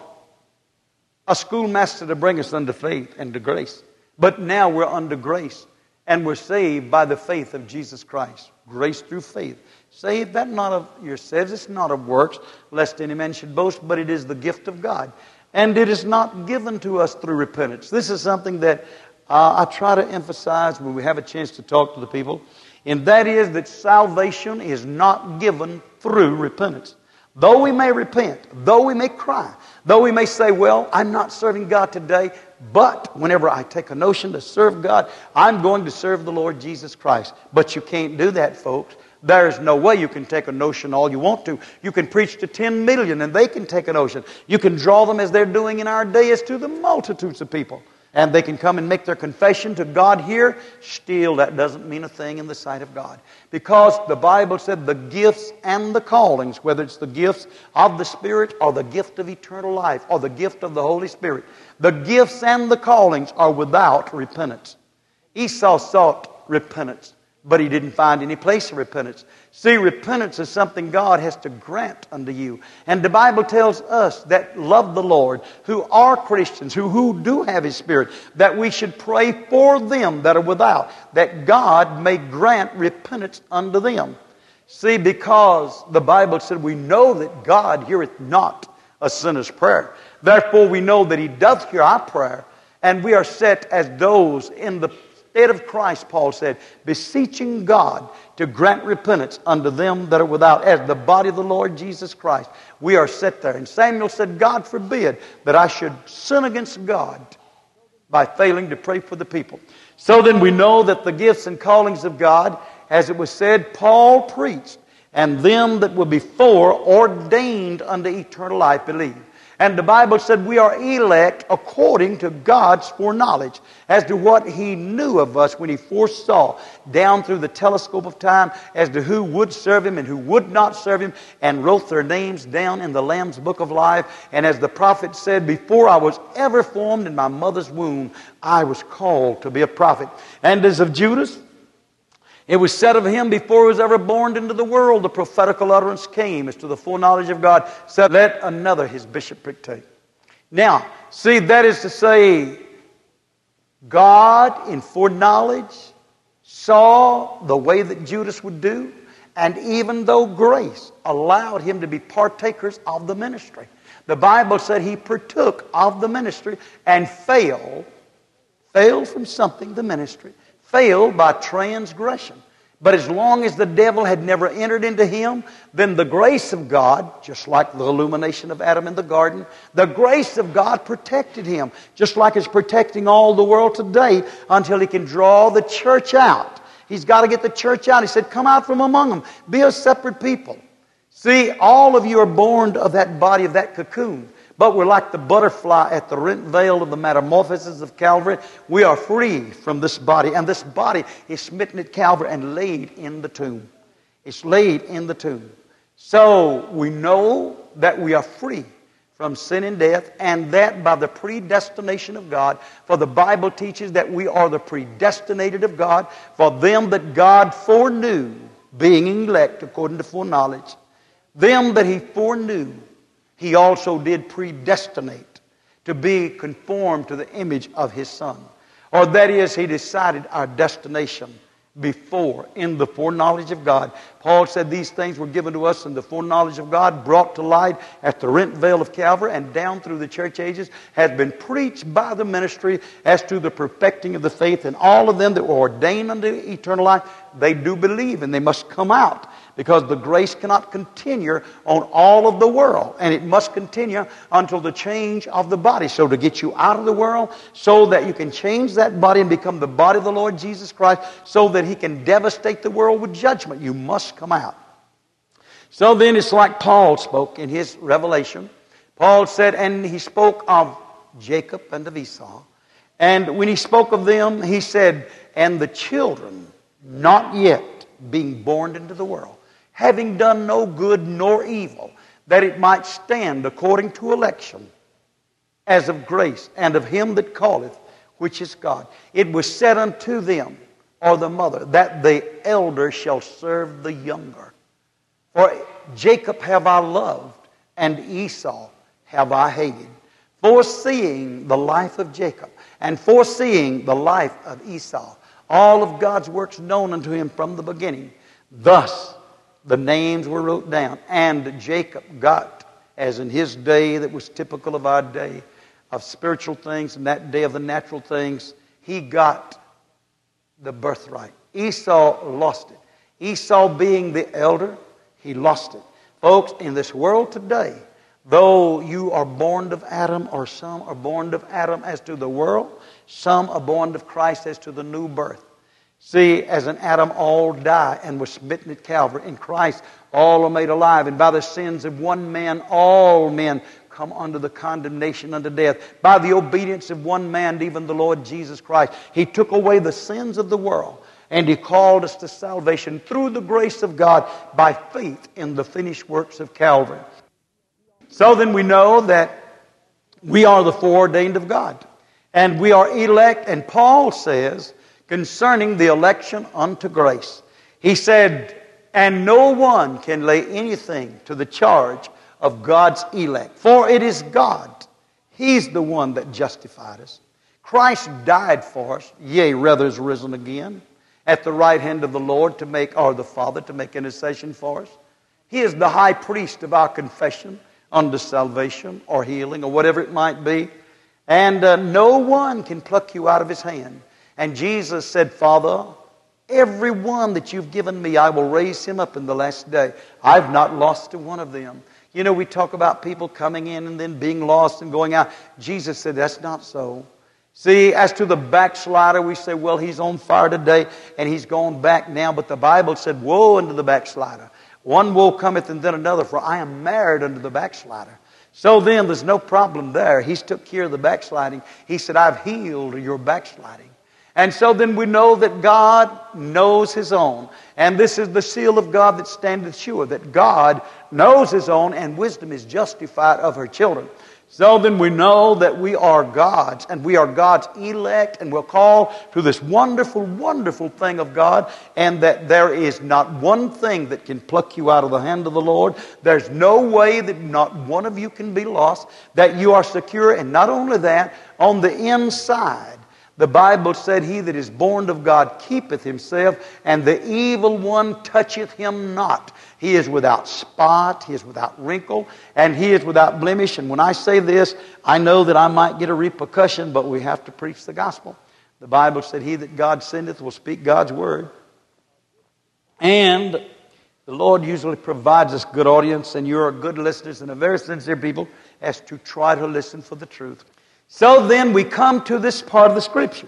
A schoolmaster to bring us unto faith and to grace. But now we're under grace. And we're saved by the faith of Jesus Christ. Grace through faith. Saved, that not of yourselves, it's not of works, lest any man should boast, but it is the gift of God. And it is not given to us through repentance. This is something that uh, I try to emphasize when we have a chance to talk to the people. And that is that salvation is not given through repentance. Though we may repent, though we may cry, though we may say, well, I'm not serving God today, but whenever I take a notion to serve God, I'm going to serve the Lord Jesus Christ. But you can't do that, folks. There's no way you can take a notion all you want to. You can preach to ten million and they can take a notion. You can draw them as they're doing in our day as to the multitudes of people. And they can come and make their confession to God here. Still, that doesn't mean a thing in the sight of God. Because the Bible said the gifts and the callings, whether it's the gifts of the Spirit or the gift of eternal life or the gift of the Holy Spirit, the gifts and the callings are without repentance. Esau sought repentance, but he didn't find any place of repentance. See, repentance is something God has to grant unto you. And the Bible tells us that love the Lord, who are Christians, who, who do have His Spirit, that we should pray for them that are without, that God may grant repentance unto them. See, because the Bible said we know that God heareth not a sinner's prayer. Therefore we know that He doth hear our prayer, and we are set as those in the stead of Christ, Paul said, beseeching God to grant repentance unto them that are without, as the body of the Lord Jesus Christ. We are set there. And Samuel said, God forbid that I should sin against God by failing to pray for the people. So then we know that the gifts and callings of God, as it was said, Paul preached, and them that were before ordained unto eternal life believed. And the Bible said we are elect according to God's foreknowledge as to what He knew of us when He foresaw down through the telescope of time as to who would serve Him and who would not serve Him, and wrote their names down in the Lamb's book of life. And as the prophet said, before I was ever formed in my mother's womb, I was called to be a prophet. And as of Judas, it was said of him before he was ever born into the world, the prophetical utterance came as to the foreknowledge of God, said, let another his bishopric take. Now, see, that is to say, God in foreknowledge saw the way that Judas would do, and even though grace allowed him to be partakers of the ministry, the Bible said he partook of the ministry and failed, failed from something, the ministry, failed by transgression. But as long as the devil had never entered into him, then the grace of God, just like the illumination of Adam in the garden, the grace of God protected him, just like it's protecting all the world today until He can draw the church out. He's got to get the church out. He said, come out from among them. Be a separate people. See, all of you are born of that body, of that cocoon. But we're like the butterfly at the rent veil of the metamorphosis of Calvary. We are free from this body. And this body is smitten at Calvary and laid in the tomb. It's laid in the tomb. So we know that we are free from sin and death, and that by the predestination of God. For the Bible teaches that we are the predestinated of God. For them that God foreknew, being elect according to foreknowledge, them that He foreknew, He also did predestinate to be conformed to the image of His Son. Or that is, He decided our destination before, in the foreknowledge of God. Paul said these things were given to us in the foreknowledge of God, brought to light at the rent veil of Calvary, and down through the church ages has been preached by the ministry as to the perfecting of the faith. And all of them that were ordained unto eternal life, they do believe, and they must come out, because the grace cannot continue on all of the world, and it must continue until the change of the body. So to get you out of the world, so that you can change that body and become the body of the Lord Jesus Christ, so that He can devastate the world with judgment, you must come out. So then it's like Paul spoke in his revelation. Paul said, and he spoke of Jacob and of Esau. And when he spoke of them, he said, and the children not yet being born into the world, having done no good nor evil, that it might stand according to election, as of grace, and of Him that calleth, which is God. It was said unto them, or the mother, that the elder shall serve the younger. For Jacob have I loved, and Esau have I hated. Foreseeing the life of Jacob, and foreseeing the life of Esau, all of God's works known unto him from the beginning. Thus the names were wrote down, and Jacob got, as in his day that was typical of our day, of spiritual things, and that day of the natural things, he got the birthright. Esau lost it. Esau being the elder, he lost it. Folks, in this world today, though you are born of Adam, or some are born of Adam as to the world, some are born of Christ as to the new birth. See, as in Adam all die and were smitten at Calvary, in Christ all are made alive. And by the sins of one man, all men come under the condemnation unto death. By the obedience of one man, even the Lord Jesus Christ, He took away the sins of the world. And He called us to salvation through the grace of God by faith in the finished works of Calvary. So then we know that we are the foreordained of God. And we are elect. And Paul says concerning the election unto grace, he said, and no one can lay anything to the charge of God's elect. For it is God. He's the one that justified us. Christ died for us, yea, rather is risen again, at the right hand of the Lord to make, or the Father to make intercession for us. He is the high priest of our confession unto salvation or healing or whatever it might be. And uh, no one can pluck you out of His hand. And Jesus said, Father, every one that you've given me, I will raise him up in the last day. I've not lost one of them. You know, we talk about people coming in and then being lost and going out. Jesus said, that's not so. See, as to the backslider, we say, well, he's on fire today and he's gone back now. But the Bible said, woe unto the backslider. One woe cometh and then another, for I am married unto the backslider. So then there's no problem there. He's took care of the backsliding. He said, I've healed your backsliding. And so then we know that God knows His own. And this is the seal of God that standeth sure, that God knows His own, and wisdom is justified of her children. So then we know that we are God's, and we are God's elect, and we'll call to this wonderful, wonderful thing of God, and that there is not one thing that can pluck you out of the hand of the Lord. There's no way that not one of you can be lost, that you are secure. And not only that, on the inside, the Bible said, he that is born of God keepeth himself, and the evil one toucheth him not. He is without spot, he is without wrinkle, and he is without blemish. And when I say this, I know that I might get a repercussion, but we have to preach the gospel. The Bible said, he that God sendeth will speak God's word. And the Lord usually provides us good audience, and you're good listeners and a very sincere people, as to try to listen for the truth. So then we come to this part of the Scripture.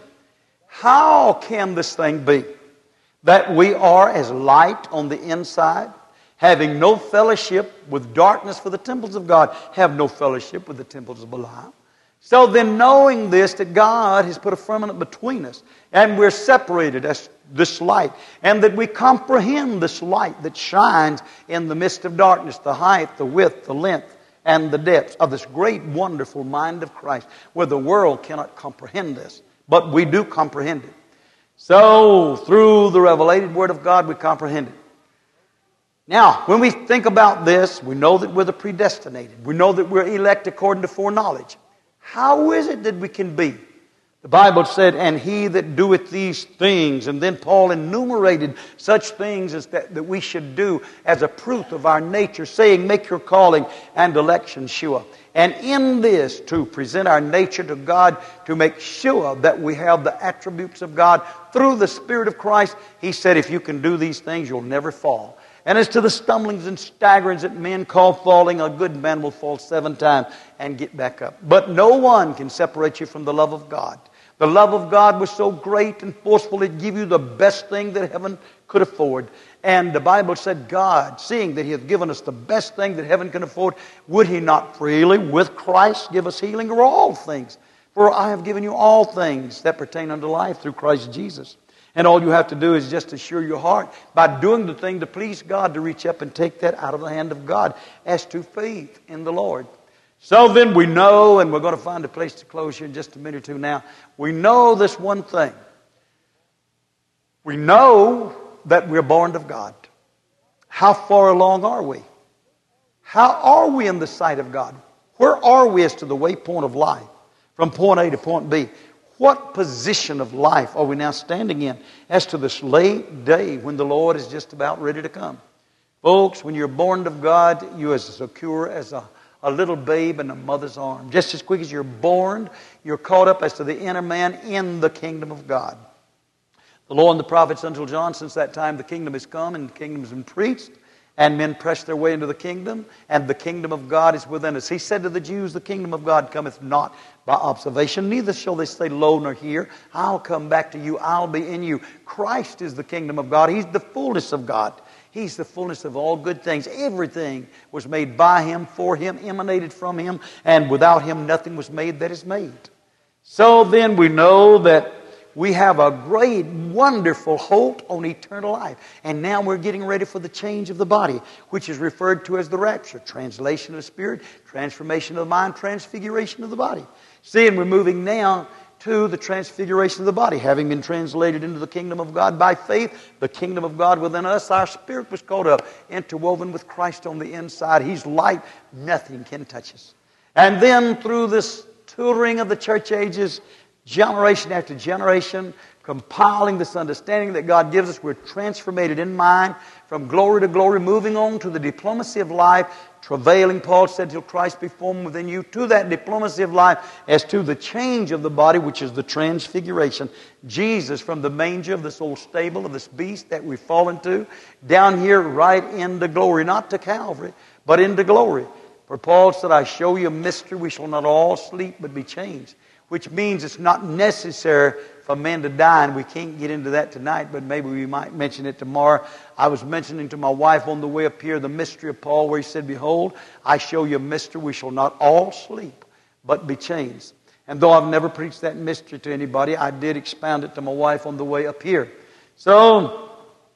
How can this thing be that we are as light on the inside, having no fellowship with darkness, for the temples of God have no fellowship with the temples of Belial. So then, knowing this, that God has put a firmament between us, and we're separated as this light, and that we comprehend this light that shines in the midst of darkness, the height, the width, the length, and the depths of this great, wonderful mind of Christ, where the world cannot comprehend this, but we do comprehend it. So, through the revelated Word of God, we comprehend it. Now, when we think about this, we know that we're the predestinated. We know that we're elect according to foreknowledge. How is it that we can be? The Bible said, and he that doeth these things. And then Paul enumerated such things as that, that we should do as a proof of our nature, saying, make your calling and election sure. And in this, to present our nature to God, to make sure that we have the attributes of God through the Spirit of Christ. He said, if you can do these things, you'll never fall. And as to the stumblings and staggerings that men call falling, a good man will fall seven times and get back up. But no one can separate you from the love of God. The love of God was so great and forceful, it gave you the best thing that heaven could afford. And the Bible said, God, seeing that He hath given us the best thing that heaven can afford, would He not freely, with Christ, give us healing or all things? For I have given you all things that pertain unto life through Christ Jesus. And all you have to do is just assure your heart by doing the thing to please God, to reach up and take that out of the hand of God as to faith in the Lord. So then we know, and we're going to find a place to close here in just a minute or two now. We know this one thing. We know that we're born of God. How far along are we? How are we in the sight of God? Where are we as to the waypoint of life? From point A to point B. What position of life are we now standing in as to this late day when the Lord is just about ready to come? Folks, when you're born of God, you're as secure as a, a little babe in a mother's arm. Just as quick as you're born, you're caught up as to the inner man in the kingdom of God. The law and the prophets until John, since that time the kingdom has come and the kingdom has been preached. And men press their way into the kingdom, and the kingdom of God is within us. He said to the Jews, the kingdom of God cometh not by observation, neither shall they say, lo, nor hear. I'll come back to you, I'll be in you. Christ is the kingdom of God. He's the fullness of God. He's the fullness of all good things. Everything was made by Him, for Him, emanated from Him, and without Him nothing was made that is made. So then we know that we have a great, wonderful hope on eternal life. And now we're getting ready for the change of the body, which is referred to as the rapture. Translation of the spirit, transformation of the mind, transfiguration of the body. See, and we're moving now to the transfiguration of the body. Having been translated into the kingdom of God by faith, the kingdom of God within us, our spirit was caught up, interwoven with Christ on the inside. He's light, nothing can touch us. And then through this tutoring of the church ages, generation after generation, compiling this understanding that God gives us, we're transformated in mind from glory to glory, moving on to the diplomacy of life, travailing, Paul said, till Christ be formed within you, to that diplomacy of life as to the change of the body, which is the transfiguration. Jesus from the manger of this old stable, of this beast that we've fallen to, down here right into glory, not to Calvary, but into glory. For Paul said, I show you a mystery, we shall not all sleep, but be changed. Which means it's not necessary for men to die, and we can't get into that tonight, but maybe we might mention it tomorrow. I was mentioning to my wife on the way up here the mystery of Paul, where he said, behold, I show you a mystery, we shall not all sleep, but be changed. And though I've never preached that mystery to anybody, I did expound it to my wife on the way up here. So,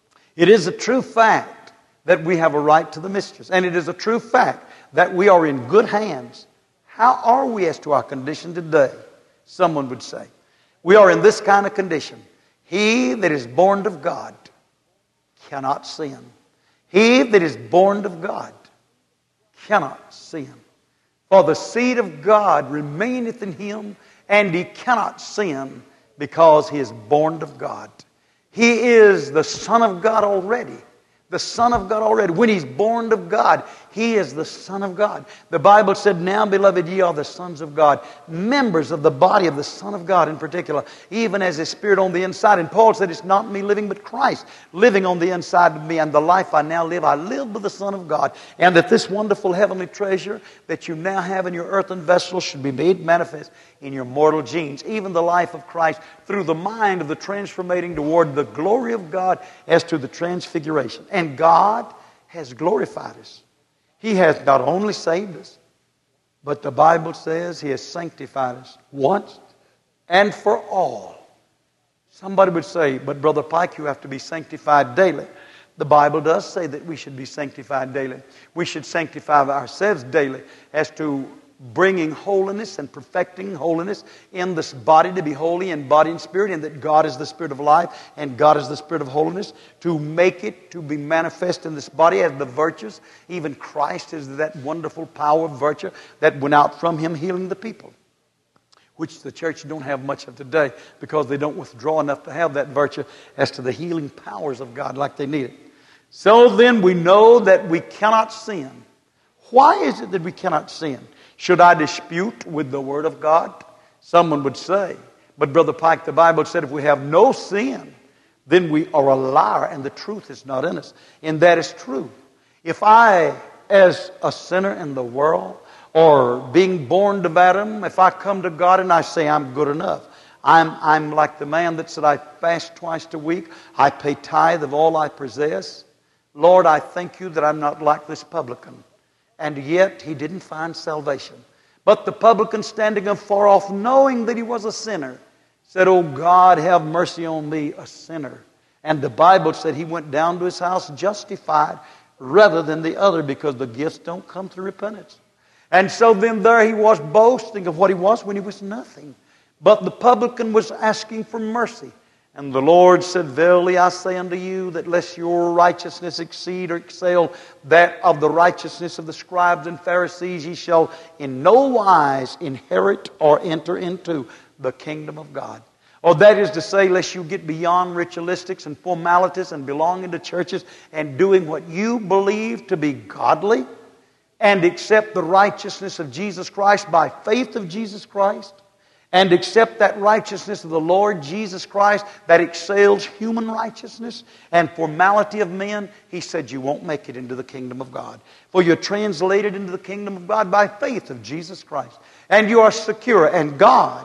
it is a true fact that we have a right to the mysteries, and it is a true fact that we are in good hands. How are we as to our condition today? Someone would say. We are in this kind of condition. He that is born of God cannot sin. He that is born of God cannot sin. For the seed of God remaineth in him, and he cannot sin because he is born of God. He is the Son of God already. The Son of God already. When he's born of God, he is the Son of God. The Bible said, now, beloved, ye are the sons of God, members of the body of the Son of God in particular, even as his Spirit on the inside. And Paul said, it's not me living, but Christ living on the inside of me. And the life I now live, I live with the Son of God. And that this wonderful heavenly treasure that you now have in your earthen vessel should be made manifest in your mortal genes. Even the life of Christ through the mind of the transformating toward the glory of God as to the transfiguration. And God has glorified us. He has not only saved us, but the Bible says He has sanctified us once and for all. Somebody would say, but Brother Pike, you have to be sanctified daily. The Bible does say that we should be sanctified daily. We should sanctify ourselves daily as to bringing holiness and perfecting holiness in this body to be holy in body and spirit, and that God is the Spirit of life and God is the Spirit of holiness, to make it to be manifest in this body as the virtues. Even Christ is that wonderful power of virtue that went out from Him healing the people, which the church don't have much of today because they don't withdraw enough to have that virtue as to the healing powers of God like they need it. So then we know that we cannot sin. Why is it that we cannot sin? Should I dispute with the Word of God? Someone would say. But Brother Pike, the Bible said if we have no sin, then we are a liar and the truth is not in us. And that is true. If I, as a sinner in the world, or being born to Adam, if I come to God and I say I'm good enough, I'm, I'm like the man that said I fast twice a week, I pay tithe of all I possess. Lord, I thank you that I'm not like this publican. And yet he didn't find salvation. But the publican, standing afar off, knowing that he was a sinner, said, "Oh God, have mercy on me, a sinner." And the Bible said he went down to his house justified rather than the other, because the gifts don't come through repentance. And so then there he was boasting of what he was when he was nothing. But the publican was asking for mercy. And the Lord said, "Verily I say unto you, that lest your righteousness exceed or excel that of the righteousness of the scribes and Pharisees, ye shall in no wise inherit or enter into the kingdom of God." Or that is to say, lest you get beyond ritualistics and formalities and belonging to churches and doing what you believe to be godly and accept the righteousness of Jesus Christ by faith of Jesus Christ, and accept that righteousness of the Lord Jesus Christ that excels human righteousness and formality of men, He said you won't make it into the kingdom of God. For you're translated into the kingdom of God by faith of Jesus Christ. And you are secure. And God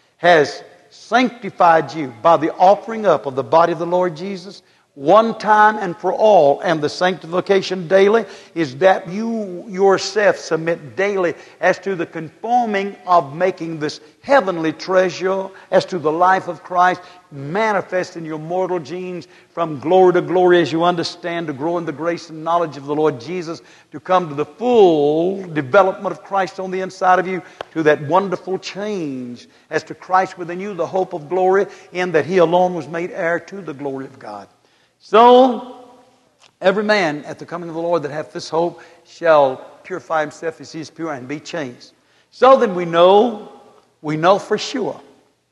has sanctified you by the offering up of the body of the Lord Jesus one time and for all. And the sanctification daily is that you yourself submit daily as to the conforming of making this heavenly treasure, as to the life of Christ manifest in your mortal genes from glory to glory, as you understand to grow in the grace and knowledge of the Lord Jesus, to come to the full development of Christ on the inside of you, to that wonderful change as to Christ within you, the hope of glory, in that He alone was made heir to the glory of God. So, every man at the coming of the Lord that hath this hope shall purify himself as He is pure and be changed. So then we know, we know for sure,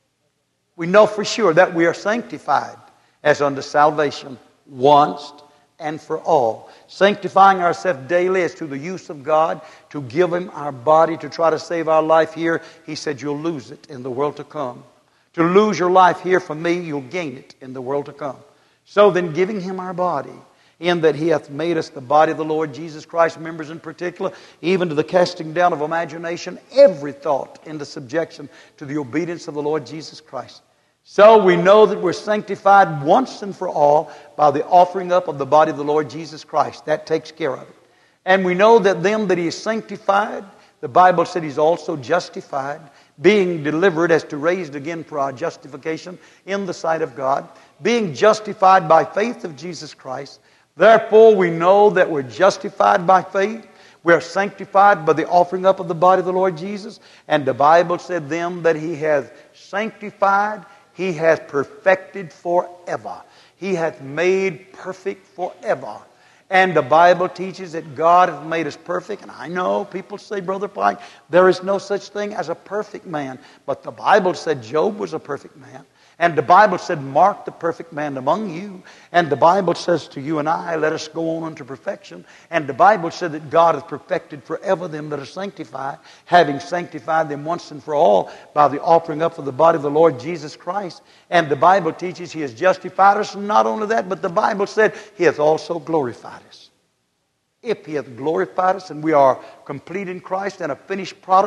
we know for sure that we are sanctified as unto salvation once and for all. Sanctifying ourselves daily as to the use of God, to give Him our body, to try to save our life here. He said you'll lose it in the world to come. To lose your life here for me, you'll gain it in the world to come. So then, giving Him our body, in that He hath made us the body of the Lord Jesus Christ, members in particular, even to the casting down of imagination, every thought into subjection to the obedience of the Lord Jesus Christ. So we know that we're sanctified once and for all by the offering up of the body of the Lord Jesus Christ. That takes care of it. And we know that them that He is sanctified, the Bible said He's also justified, being delivered as to raised again for our justification in the sight of God, being justified by faith of Jesus Christ. Therefore we know that we're justified by faith. We're sanctified by the offering up of the body of the Lord Jesus. And the Bible said them that He hath sanctified, He hath perfected forever. He hath made perfect forever. And the Bible teaches that God hath made us perfect. And I know people say, Brother Pike, there is no such thing as a perfect man. But the Bible said Job was a perfect man. And the Bible said, mark the perfect man among you. And the Bible says to you and I, let us go on unto perfection. And the Bible said that God hath perfected forever them that are sanctified, having sanctified them once and for all by the offering up of the body of the Lord Jesus Christ. And the Bible teaches He has justified us. And not only that, but the Bible said He hath also glorified us. If He hath glorified us and we are complete in Christ and a finished product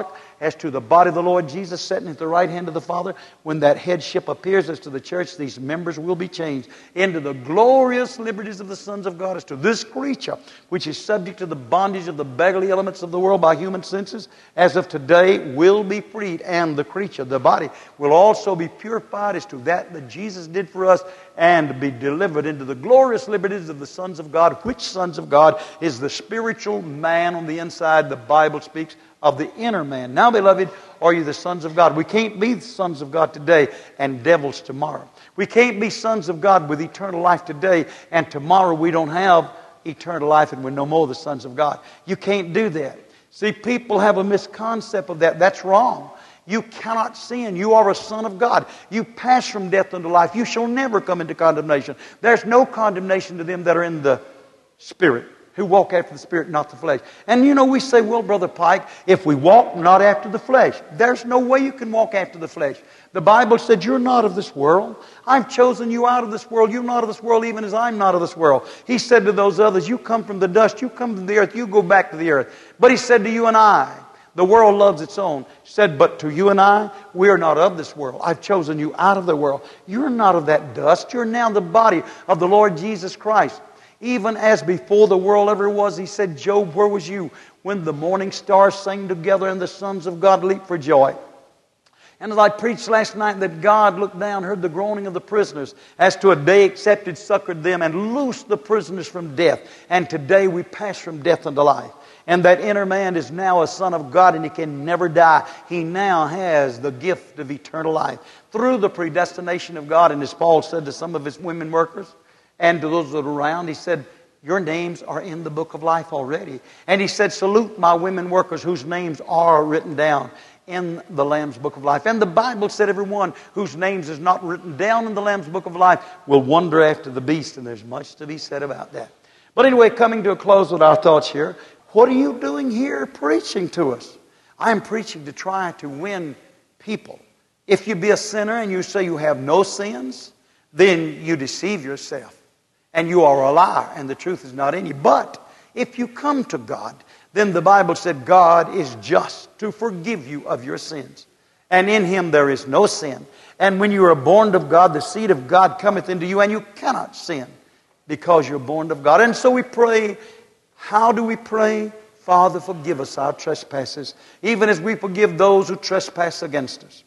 as to the body of the Lord Jesus sitting at the right hand of the Father. When that headship appears as to the church, these members will be changed into the glorious liberties of the sons of God. As to this creature, which is subject to the bondage of the beggarly elements of the world by human senses, as of today will be freed. And the creature, the body, will also be purified as to that that Jesus did for us, and be delivered into the glorious liberties of the sons of God. Which sons of God is the spiritual man on the inside. The Bible speaks of the inner man. Now, beloved, are you the sons of God? We can't be the sons of God today and devils tomorrow. We can't be sons of God with eternal life today, and tomorrow we don't have eternal life and we're no more the sons of God. You can't do that. See, people have a misconception of that. That's wrong. You cannot sin. You are a son of God. You pass from death unto life. You shall never come into condemnation. There's no condemnation to them that are in the Spirit, who walk after the Spirit, not the flesh. And you know, we say, well, Brother Pike, if we walk not after the flesh, there's no way you can walk after the flesh. The Bible said, you're not of this world. I've chosen you out of this world. You're not of this world, even as I'm not of this world. He said to those others, you come from the dust, you come from the earth, you go back to the earth. But He said to you and I, the world loves its own. He said, but to you and I, we are not of this world. I've chosen you out of the world. You're not of that dust. You're now the body of the Lord Jesus Christ. Even as before the world ever was, He said, Job, where was you when the morning stars sang together and the sons of God leaped for joy? And as I preached last night, that God looked down, heard the groaning of the prisoners, as to a day accepted, succored them, and loosed the prisoners from death. And today we pass from death unto life. And that inner man is now a son of God, and he can never die. He now has the gift of eternal life through the predestination of God. And as Paul said to some of his women workers and to those that are around, he said, your names are in the book of life already. And he said, salute my women workers whose names are written down in the Lamb's book of life. And the Bible said everyone whose names is not written down in the Lamb's book of life will wander after the beast. And there's much to be said about that. But anyway, coming to a close with our thoughts here, what are you doing here preaching to us? I'm preaching to try to win people. If you be a sinner and you say you have no sins, then you deceive yourself. And you are a liar, and the truth is not in you. But if you come to God, then the Bible said God is just to forgive you of your sins. And in Him there is no sin. And when you are born of God, the seed of God cometh into you, and you cannot sin because you're born of God. And so we pray. How do we pray? Father, forgive us our trespasses, even as we forgive those who trespass against us.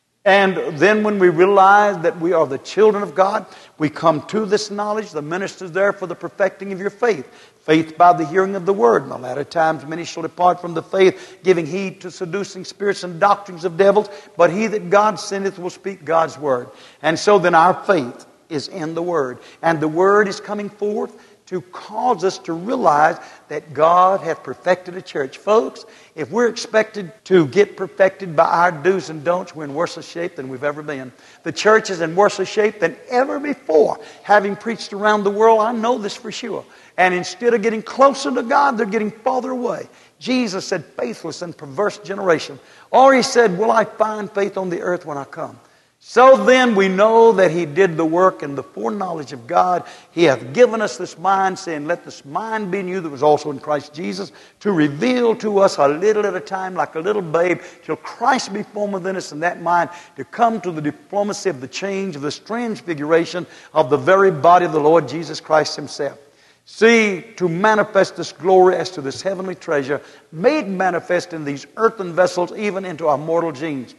And then when we realize that we are the children of God, we come to this knowledge. The minister's there for the perfecting of your faith. Faith by the hearing of the word. In the latter times many shall depart from the faith, giving heed to seducing spirits and doctrines of devils. But he that God sendeth will speak God's word. And so then our faith is in the word. And the word is coming forth to cause us to realize that God hath perfected a church. Folks, if we're expected to get perfected by our do's and don'ts, we're in worse a shape than we've ever been. The church is in worse a shape than ever before. Having preached around the world, I know this for sure. And instead of getting closer to God, they're getting farther away. Jesus said, faithless and perverse generation. Or He said, will I find faith on the earth when I come? So then we know that He did the work in the foreknowledge of God. He hath given us this mind, saying, let this mind be in you that was also in Christ Jesus, to reveal to us a little at a time, like a little babe, till Christ be formed within us in that mind, to come to the diplomacy of the change, of the transfiguration of the very body of the Lord Jesus Christ Himself. See, to manifest this glory as to this heavenly treasure, made manifest in these earthen vessels, even into our mortal genes.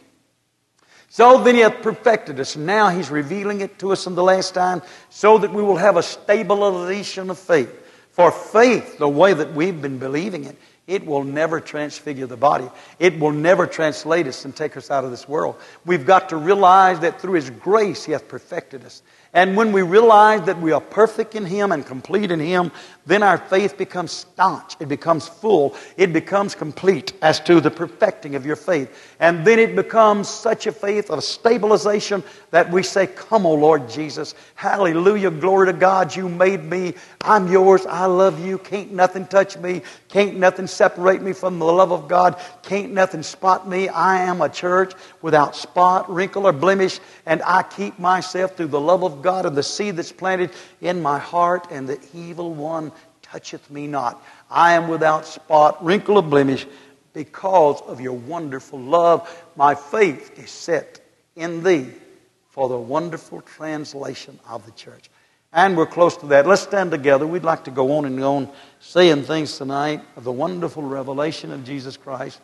So then He hath perfected us. Now He's revealing it to us in the last time, so that we will have a stabilization of faith. For faith, the way that we've been believing it, it will never transfigure the body. It will never translate us and take us out of this world. We've got to realize that through His grace He hath perfected us. And when we realize that we are perfect in Him and complete in Him, then our faith becomes staunch. It becomes full. It becomes complete as to the perfecting of your faith. And then it becomes such a faith of stabilization that we say, come, O Lord Jesus. Hallelujah. Glory to God. You made me. I'm yours. I love you. Can't nothing touch me. Can't nothing separate me from the love of God. Can't nothing spot me. I am a church without spot, wrinkle, or blemish. And I keep myself through the love of God and the seed that's planted in my heart, and the evil one toucheth me not. I am without spot, wrinkle, or blemish because of your wonderful love. My faith is set in Thee for the wonderful translation of the church. And we're close to that. Let's stand together. We'd like to go on and on saying things tonight of the wonderful revelation of Jesus Christ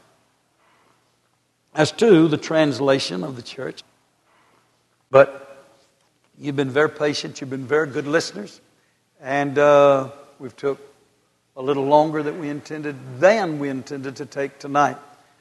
as to the translation of the church. But you've been very patient. You've been very good listeners. And uh, we've took a little longer than we intended, than we intended to take tonight.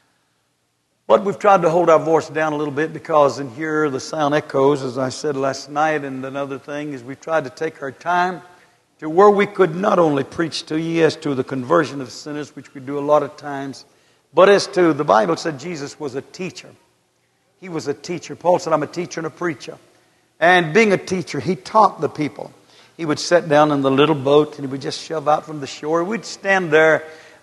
But we've tried to hold our voice down a little bit because in here the sound echoes, as I said last night. And another thing is we've tried to take our time to where we could not only preach to you as to the conversion of sinners, which we do a lot of times, but as to, the Bible said Jesus was a teacher. He was a teacher. Paul said, I'm a teacher and a preacher. And being a teacher, he taught the people. He would sit down in the little boat and he would just shove out from the shore. We'd stand there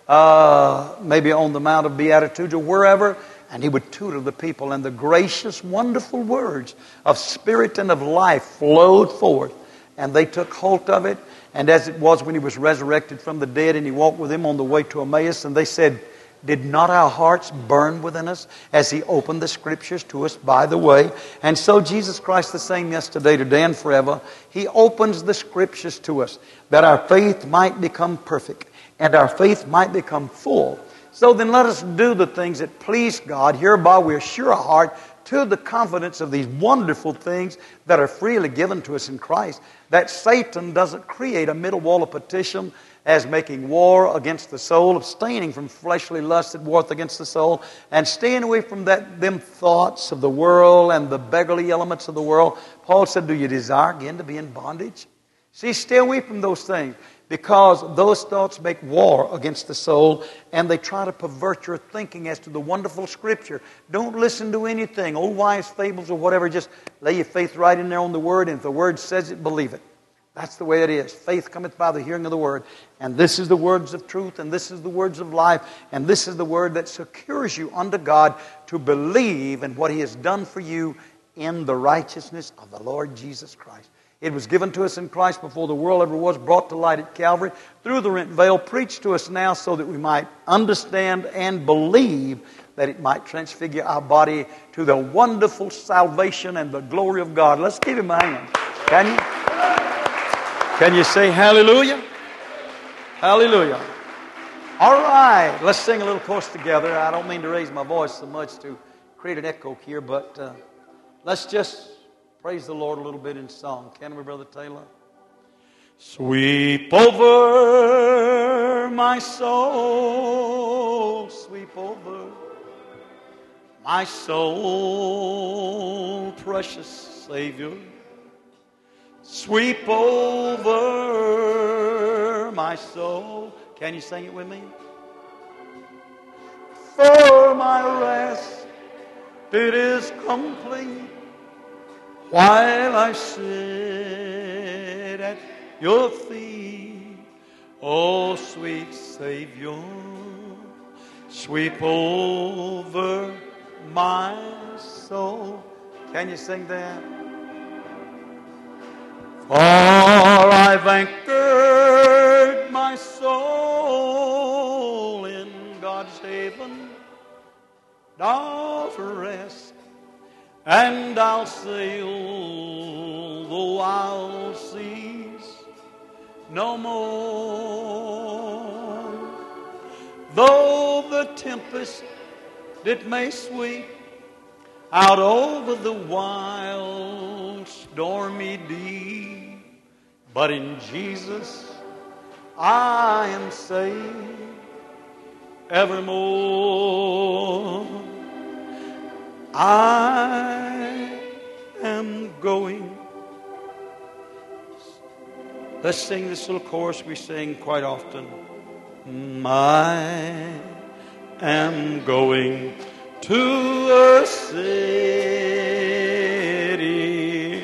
uh, maybe on the Mount of Beatitudes or wherever, and he would tutor the people. And the gracious, wonderful words of spirit and of life flowed forth. And they took hold of it. And as it was when he was resurrected from the dead and he walked with them on the way to Emmaus, and they said, did not our hearts burn within us as He opened the Scriptures to us by the way? And so Jesus Christ, the same yesterday, today, and forever, He opens the Scriptures to us that our faith might become perfect and our faith might become full. So then let us do the things that please God. Hereby we assure our heart to the confidence of these wonderful things that are freely given to us in Christ. That Satan doesn't create a middle wall of partition as making war against the soul, abstaining from fleshly lust that warreth against the soul, and staying away from that them thoughts of the world and the beggarly elements of the world. Paul said, do you desire again to be in bondage? See, stay away from those things, because those thoughts make war against the soul, and they try to pervert your thinking as to the wonderful Scripture. Don't listen to anything, old wives' fables or whatever. Just lay your faith right in there on the Word, and if the Word says it, believe it. That's the way it is. Faith cometh by the hearing of the Word. And this is the words of truth, and this is the words of life, and this is the Word that secures you unto God to believe in what He has done for you in the righteousness of the Lord Jesus Christ. It was given to us in Christ before the world ever was, brought to light at Calvary, through the rent veil, preached to us now so that we might understand and believe, that it might transfigure our body to the wonderful salvation and the glory of God. Let's give Him a hand. Can you? Can you say hallelujah? Hallelujah. All right, let's sing a little chorus together. I don't mean to raise my voice so much to create an echo here, but uh, let's just praise the Lord a little bit in song. Can we, Brother Taylor? Sweep over my soul, sweep over my soul, precious Savior. Sweep over my soul. Can you sing it with me? For my rest, it is complete while I sit at your feet. Oh, sweet Savior, sweep over my soul. Can you sing that? For I've anchored my soul in God's haven of rest, and I'll sail the wild seas no more. Though the tempest it may sweep out over the wild stormy deep, but in Jesus I am saved evermore. I am going. Let's sing this little chorus we sing quite often. I am going to a city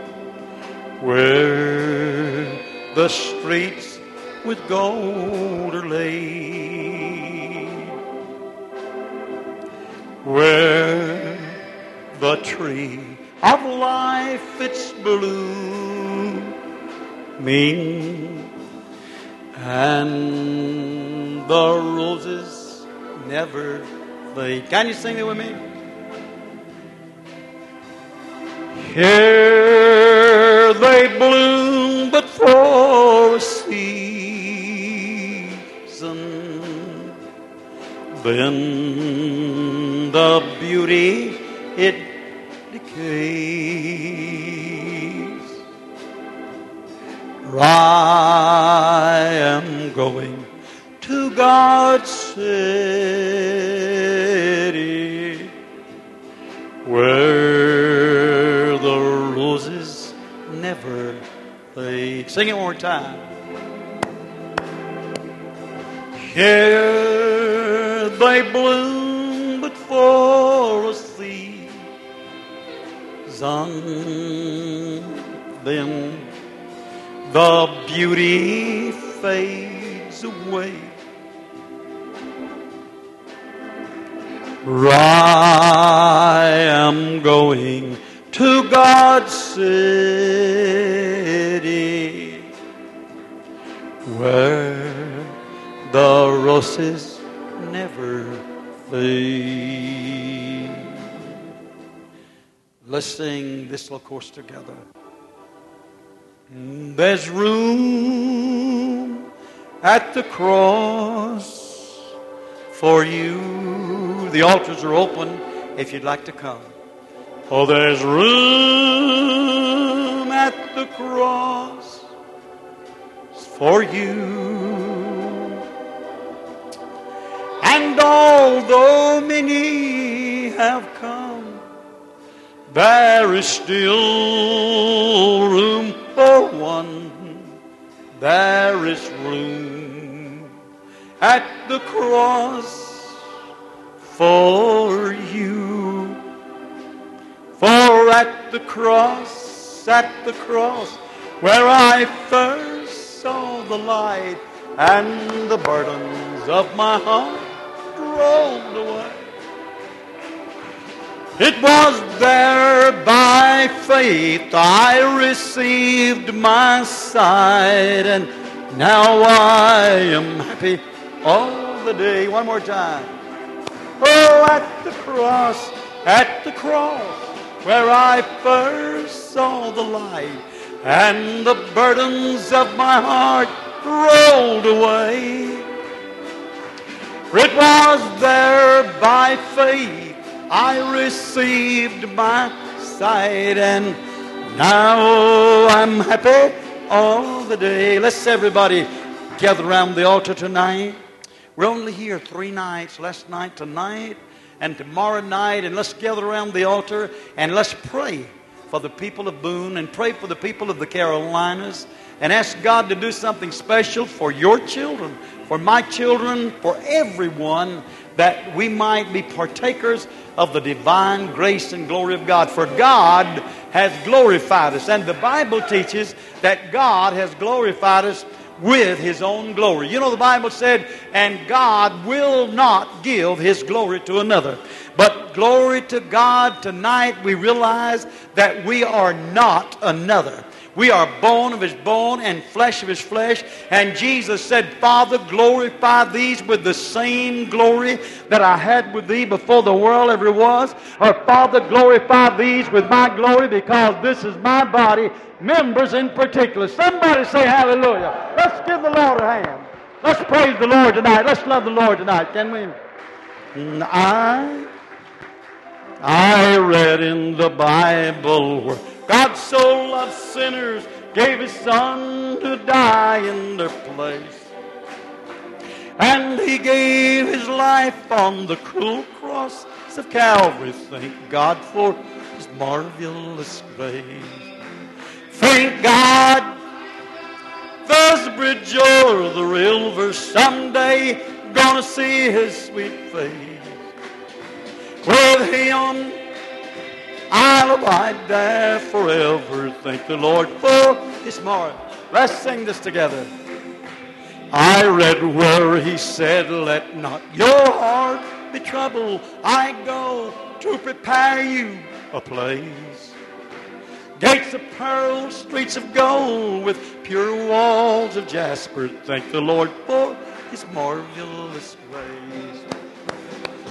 where the streets with gold are laid, where the tree of life it's blooming, and the roses never fade. Can you sing it with me? Here they bloom but for a season, then the beauty it decays. I am going to God's city, where the roses never fade. Sing it one more time. Here they bloom but for a season, then the beauty fades away. I am going to God's city, where the roses never fade. Let's sing this little chorus together. There's room at the cross for you. The altars are open if you'd like to come. Oh, there's room at the cross for you. And although many have come, there is still room for one. There is room at the cross for you. For at the cross, at the cross, where I first saw the light, and the burdens of my heart rolled away. It was there by faith I received my sight, and now I am happy all the day. One more time. Oh, at the cross, at the cross, where I first saw the light, and the burdens of my heart rolled away. It was there by faith I received my sight, and now I'm happy all the day. Let's everybody gather around the altar tonight. We're only here three nights, last night, tonight, and tomorrow night, and let's gather around the altar and let's pray for the people of Boone and pray for the people of the Carolinas and ask God to do something special for your children, for my children, for everyone, that we might be partakers of the divine grace and glory of God. For God has glorified us, and the Bible teaches that God has glorified us with His own glory. You know, the Bible said, and God will not give His glory to another. But glory to God, tonight we realize that we are not another. We are bone of His bone and flesh of His flesh. And Jesus said, Father, glorify these with the same glory that I had with thee before the world ever was. Or Father, glorify these with my glory, because this is my body, members in particular. Somebody say hallelujah. Let's give the Lord a hand. Let's praise the Lord tonight. Let's love the Lord tonight, can we? I, I read in the Bible where God so loved sinners, gave His Son to die in their place. And He gave His life on the cruel cross of Calvary. Thank God for His marvelous grace. Thank God there's a bridge over the river, someday gonna see His sweet face. With Him I'll abide there forever. Thank the Lord for His marvelous. Let's sing this together. I read where He said, let not your heart be troubled. I go to prepare you a place. Gates of pearl, streets of gold, with pure walls of jasper. Thank the Lord for His marvelous grace.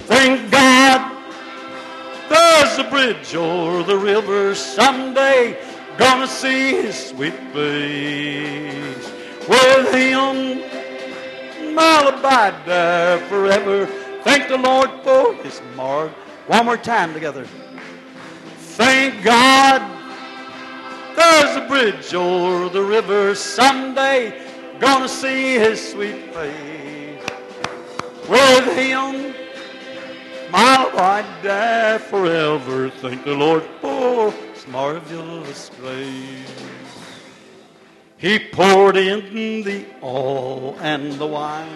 Thank God there's a bridge over the river. Someday gonna see his sweet face. With him I'll abide there forever. Thank the Lord for his mark. One more time together. Thank God there's a bridge over the river. Someday gonna see his sweet face. With him I'll abide there forever. Thank the Lord for his marvelous grace. He poured in the oil and the wine.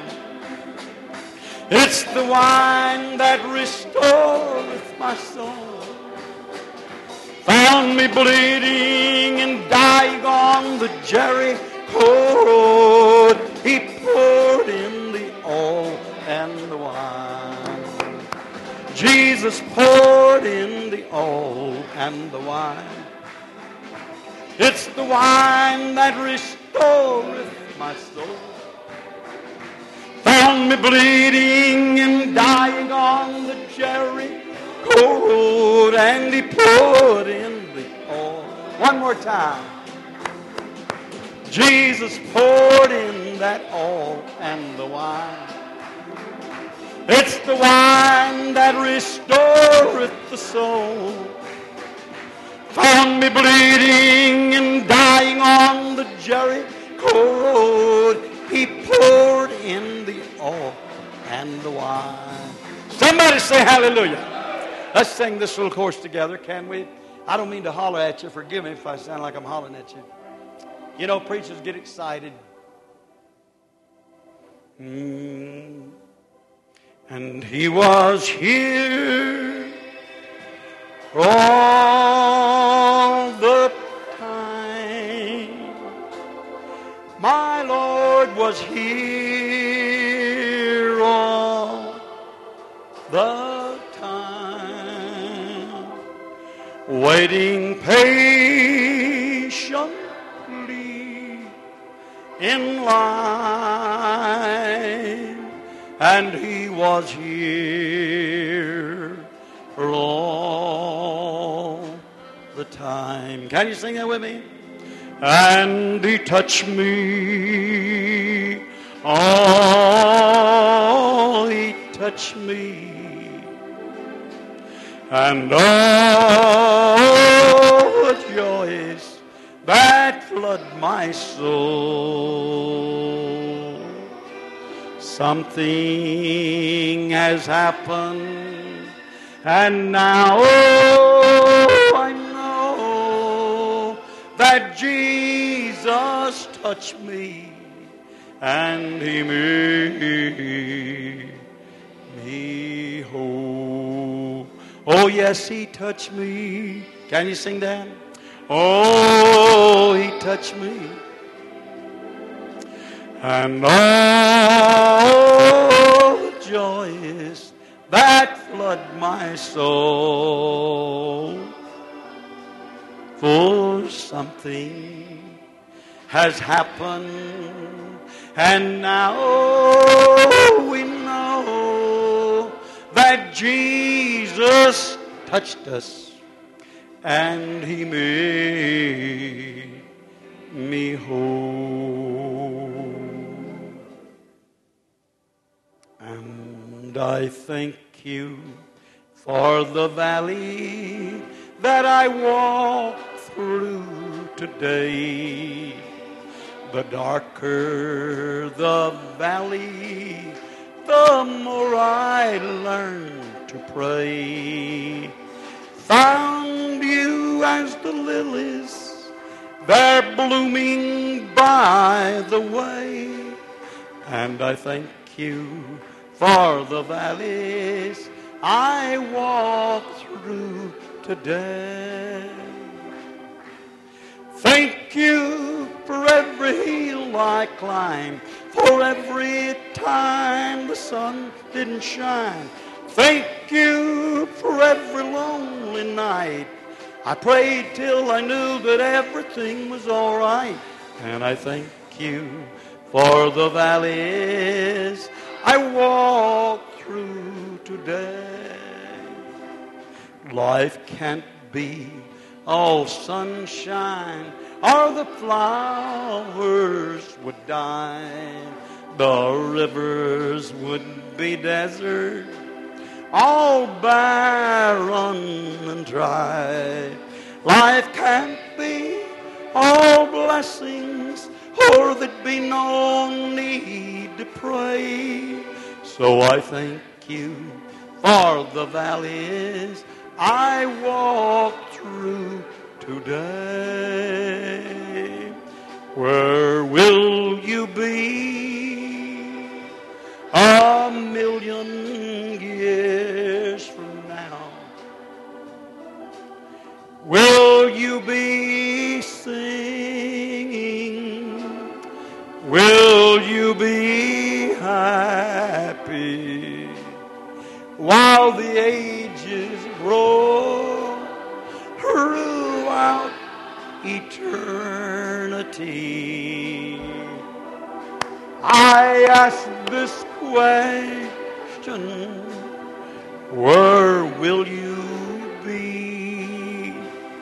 It's the wine that restoreth my soul. Found me bleeding and dying on the Jericho road. He poured in the oil and the wine. Jesus poured in the oil and the wine. It's the wine that restoreth my soul. Found me bleeding and dying on the Jericho road, and he poured in the oil. One more time. Jesus poured in that oil and the wine. It's the wine that restoreth the soul. Found me bleeding and dying on the Jericho road. He poured in the oil and the wine. Somebody say hallelujah. Let's sing this little chorus together, can we? I don't mean to holler at you. Forgive me if I sound like I'm hollering at you. You know, preachers get excited. Mm. And he was here all the time. My Lord was here all the time, waiting patiently in line. And he was here all the time. Can you sing that with me? And he touched me. Oh, he touched me. And all the joys that flood my soul. Something has happened, and now oh, I know that Jesus touched me, and he made me whole. Oh yes, he touched me. Can you sing that? Oh, he touched me. And all the joys that flood my soul. For something has happened, and now we know that Jesus touched us, and he made me whole. And I thank you for the valley that I walked through today. The darker the valley, the more I learned to pray. Found you as the lilies, they're blooming by the way. And I thank you for the valleys I walked through today. Thank you for every hill I climbed, for every time the sun didn't shine. Thank you for every lonely night I prayed till I knew that everything was all right. And I thank you for the valleys I walked through today. Life can't be all sunshine, or the flowers would die. The rivers would be desert, all barren and dry. Life can't be all blessings, or there'd be no need to pray. So I thank you for the valleys I walk through today. Where will you be a million years from now? Will you be singing? Will you be happy while the ages roll throughout eternity? I ask this question, where will you be?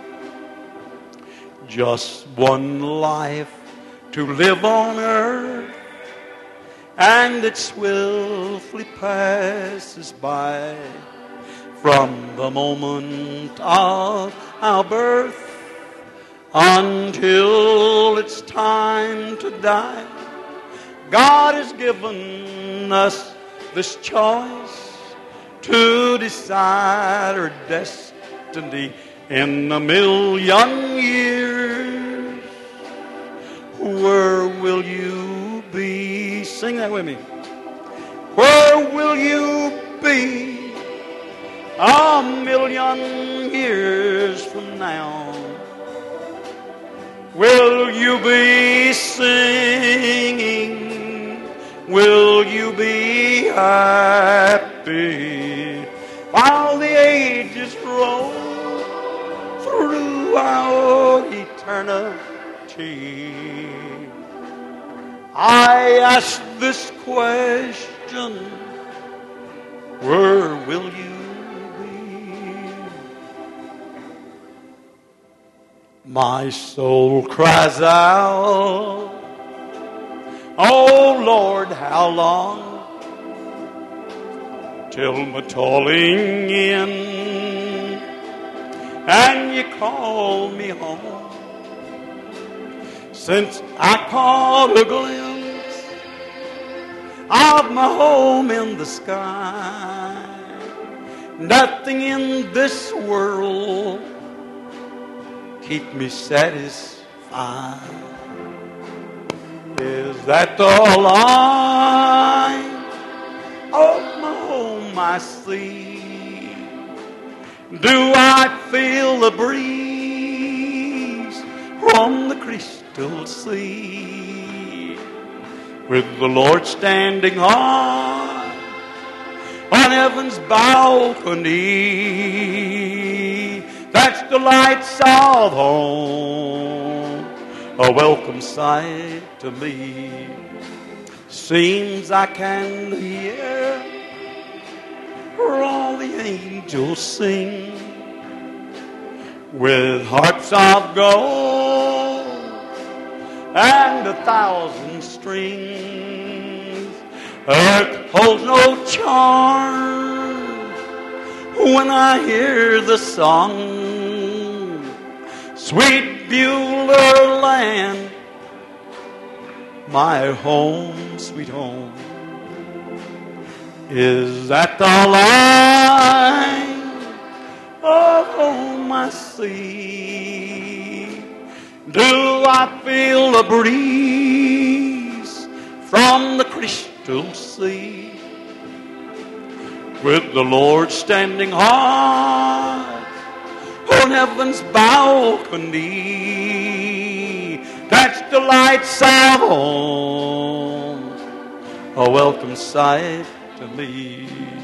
Just one life to live on earth, and it swiftly passes by. From the moment of our birth until it's time to die, God has given us this choice to decide our destiny in a million years. Where will you be? Sing that with me. Where will you be a million years from now? Will you be singing? Will you be happy while the ages roll throughout eternity? I ask this question, where will you be? My soul cries out, oh Lord, how long till my tolling in and you call me home? Since I caught a glimpse of my home in the sky, nothing in this world keep me satisfied. Is that the line of my home I see? Do I feel the breeze from the crystal sea? With the Lord standing high on heaven's balcony, that's the lights of home, a welcome sight to me. Seems I can hear all the angels sing with harps of gold and a thousand strings. Earth holds no charm when I hear the song. Sweet Beulah land, my home, sweet home. Is that the line of home I see? Do I feel a breeze from the crystal sea? With the Lord standing high on heaven's balcony, that's the lights of home, a welcome sight to me.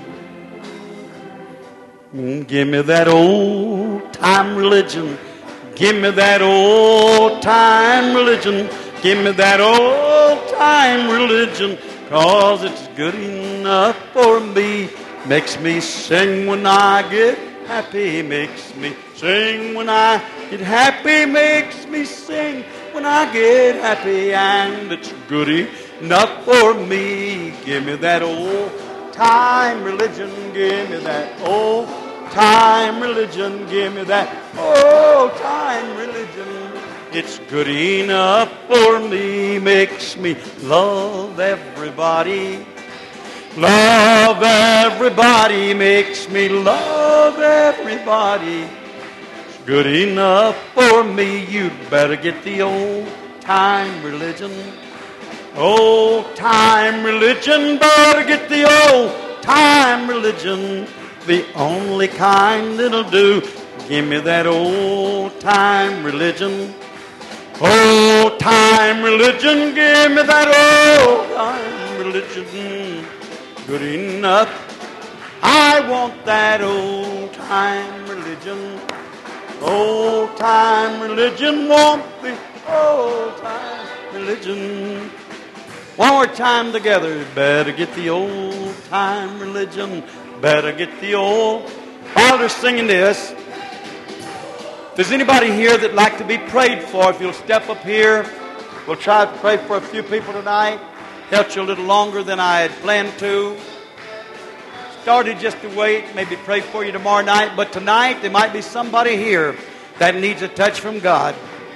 Give me that old time religion. Give me that old time religion. Give me that old time religion, 'cause it's good enough for me. me, makes me sing when I get happy, makes me sing when I get happy, makes me sing when I get happy, and it's good enough for me. Give me that old time religion, give me that old time religion, give me that old time religion. It's good enough for me, makes me love everybody. Love everybody, makes me love everybody. It's good enough for me. You'd better get the old time religion. Old time religion, better get the old time religion. The only kind that'll do. Give me that old time religion. Old time religion, give me that old time religion. Good enough. I want that old time religion. Old time religion, want the old time religion. One more time together. Better get the old time religion. Better get the old. While they're singing this, if there's anybody here that'd like to be prayed for, if you'll step up here, we'll try to pray for a few people tonight. Held you a little longer than I had planned to. Started just to wait, maybe pray for you tomorrow night, but tonight there might be somebody here that needs a touch from God.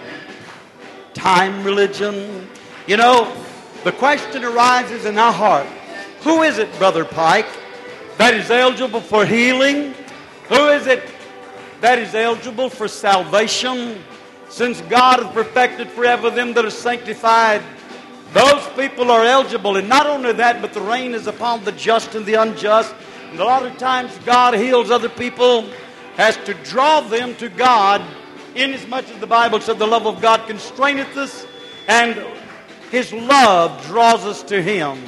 Time religion. You know, the question arises in our heart, who is it, Brother Pike, that is eligible for healing? Who is it that is eligible for salvation? Since God has perfected forever them that are sanctified, those people are eligible. And not only that, but the rain is upon the just and the unjust. And a lot of times God heals other people as to draw them to God, inasmuch as the Bible said the love of God constraineth us, and His love draws us to Him.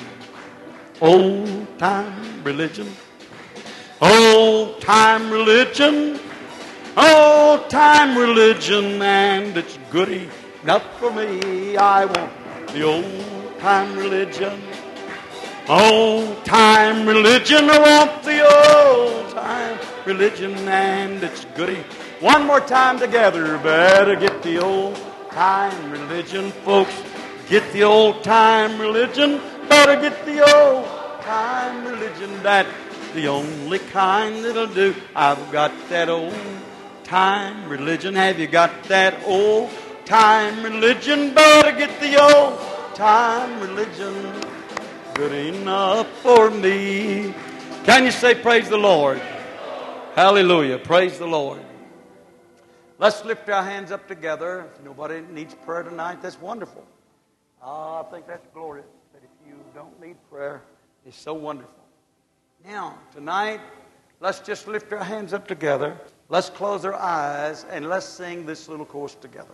Old time religion. Old time religion. Old time religion, and it's good enough for me. I want the old time religion. Old time religion, I want the old time religion, and it's goody. One more time together. Better get the old time religion, folks. Get the old time religion. Better get the old time religion. That's the only kind that'll do. I've got that old time religion. Have you got that old time religion? Better get the old time religion. Good enough for me. Can you say praise the Lord? Hallelujah. Praise the Lord. Let's lift our hands up together. If nobody needs prayer tonight, that's wonderful. Oh, I think that's glorious. But if you don't need prayer, it's so wonderful. Now, tonight, let's just lift our hands up together. Let's close our eyes and let's sing this little chorus together.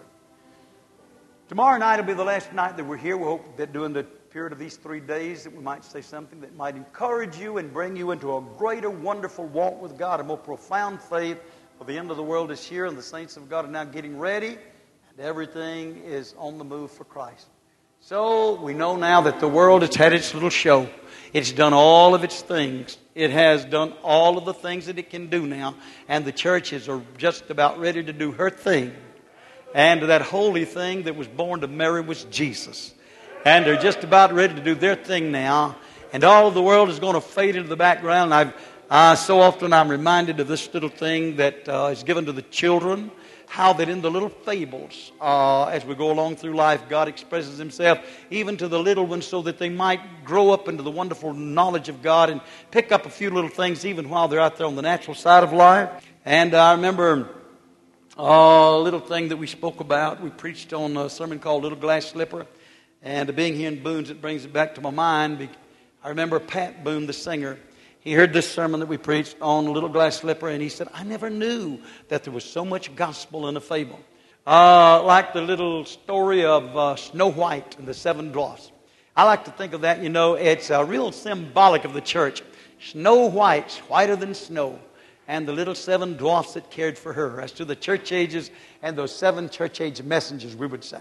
Tomorrow night will be the last night that we're here. We hope that during the period of these three days that we might say something that might encourage you and bring you into a greater, wonderful walk with God, a more profound faith. For the end of the world is here, and the saints of God are now getting ready, and everything is on the move for Christ. So we know now that the world has had its little show. It's done all of its things. It has done all of the things that it can do now, and the churches are just about ready to do her thing. And that holy thing that was born to Mary was Jesus. And they're just about ready to do their thing now. And all of the world is going to fade into the background. I've, uh, so often I'm reminded of this little thing that uh, is given to the children. How that in the little fables, uh, as we go along through life, God expresses Himself even to the little ones so that they might grow up into the wonderful knowledge of God and pick up a few little things even while they're out there on the natural side of life. And I remember uh, a little thing that we spoke about. We preached on a sermon called Little Glass Slipper. And being here in Boone's, it brings it back to my mind. I remember Pat Boone, the singer. He heard this sermon that we preached on Little Glass Slipper, and he said, I never knew that there was so much gospel in a fable. Uh, like the little story of uh, Snow White and the Seven Dwarfs. I like to think of that, you know, it's uh, real symbolic of the church. Snow White's whiter than snow, and the little seven dwarfs that cared for her. As to the church ages and those seven church age messengers, we would say.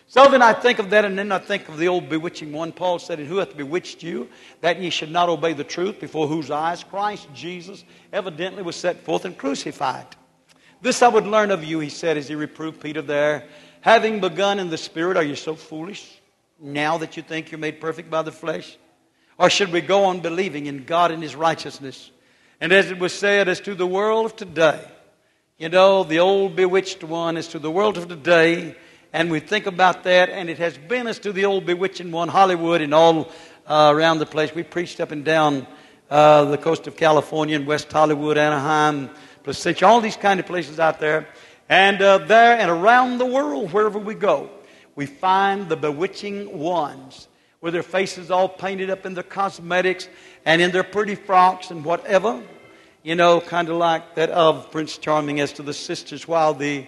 So then I think of that, and then I think of the old bewitching one. Paul said, "And who hath bewitched you, that ye should not obey the truth, before whose eyes Christ Jesus evidently was set forth and crucified? This I would learn of you," he said, as he reproved Peter there. "Having begun in the Spirit, are you so foolish, now that you think you're made perfect by the flesh? Or should we go on believing in God and His righteousness?" And as it was said, as to the world of today, you know, the old bewitched one, as to the world of today, and we think about that, and it has been as to the old bewitching one, Hollywood and all uh, around the place. We preached up and down uh, the coast of California and West Hollywood, Anaheim, Placentia, all these kind of places out there. And uh, there and around the world, wherever we go, we find the bewitching ones with their faces all painted up in their cosmetics and in their pretty frocks and whatever. You know, kind of like that of Prince Charming as to the sisters, while the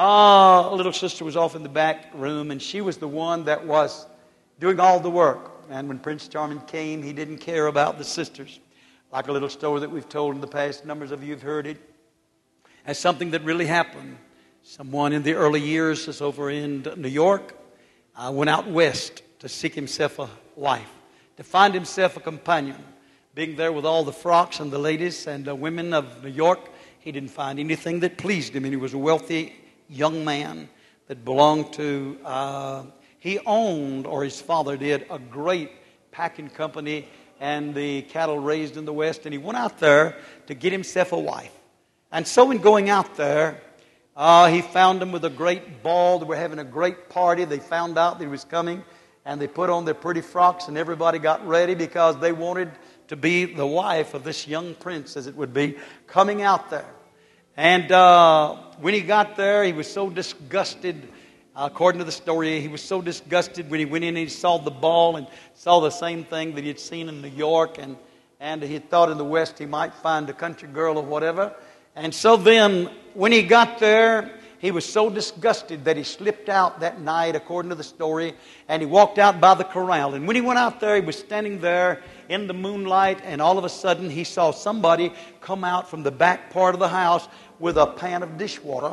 uh, little sister was off in the back room, and she was the one that was doing all the work. And when Prince Charming came, he didn't care about the sisters. Like a little story that we've told in the past, numbers of you have heard it, as something that really happened. Someone in the early years is over in New York, uh, went out west to seek himself a wife, to find himself a companion. Being there with all the frocks and the ladies and the women of New York, he didn't find anything that pleased him. And he was a wealthy young man that belonged to, uh, he owned, or his father did, a great packing company and the cattle raised in the West. And he went out there to get himself a wife. And so in going out there, uh, he found them with a great ball. They were having a great party. They found out that he was coming, and they put on their pretty frocks, and everybody got ready because they wanted to be the wife of this young prince, as it would be, coming out there. And uh, when he got there, he was so disgusted. Uh, according to the story, he was so disgusted when he went in and he saw the ball and saw the same thing that he had seen in New York. And, and he thought in the West he might find a country girl or whatever. And so then, when he got there, he was so disgusted that he slipped out that night, according to the story, and he walked out by the corral. And when he went out there, he was standing there in the moonlight, and all of a sudden he saw somebody come out from the back part of the house with a pan of dishwater.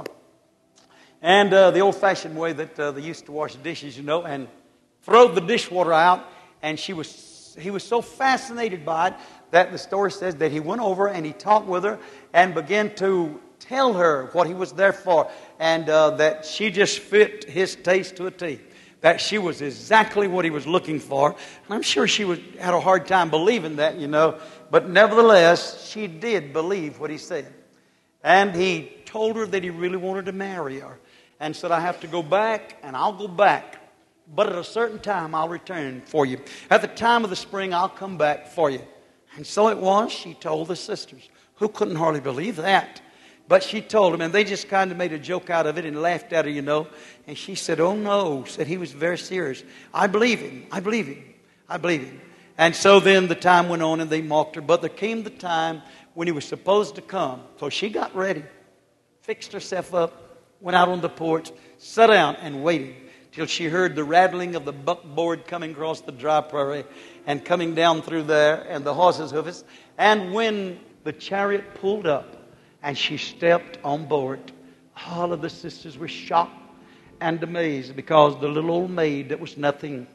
And uh, the old-fashioned way that uh, they used to wash dishes, you know, and throw the dishwater out. And she was, he was so fascinated by it that the story says that he went over and he talked with her and began to tell her what he was there for, and uh, that she just fit his taste to a T. That she was exactly what he was looking for. And I'm sure she was, had a hard time believing that, you know. But nevertheless, she did believe what he said. And he told her that he really wanted to marry her. And said, "I have to go back, and I'll go back. But at a certain time, I'll return for you. At the time of the spring, I'll come back for you." And so it was, she told the sisters, who couldn't hardly believe that. But she told them, and they just kind of made a joke out of it and laughed at her, you know. And she said, "Oh, no," said he was very serious. "I believe him. I believe him. I believe him." And so then the time went on and they mocked her. But there came the time when he was supposed to come. So she got ready, fixed herself up, went out on the porch, sat down and waited till she heard the rattling of the buckboard coming across the dry prairie and coming down through there and the horses' hoofs. And when the chariot pulled up, and she stepped on board, all of the sisters were shocked and amazed, because the little old maid that was nothing,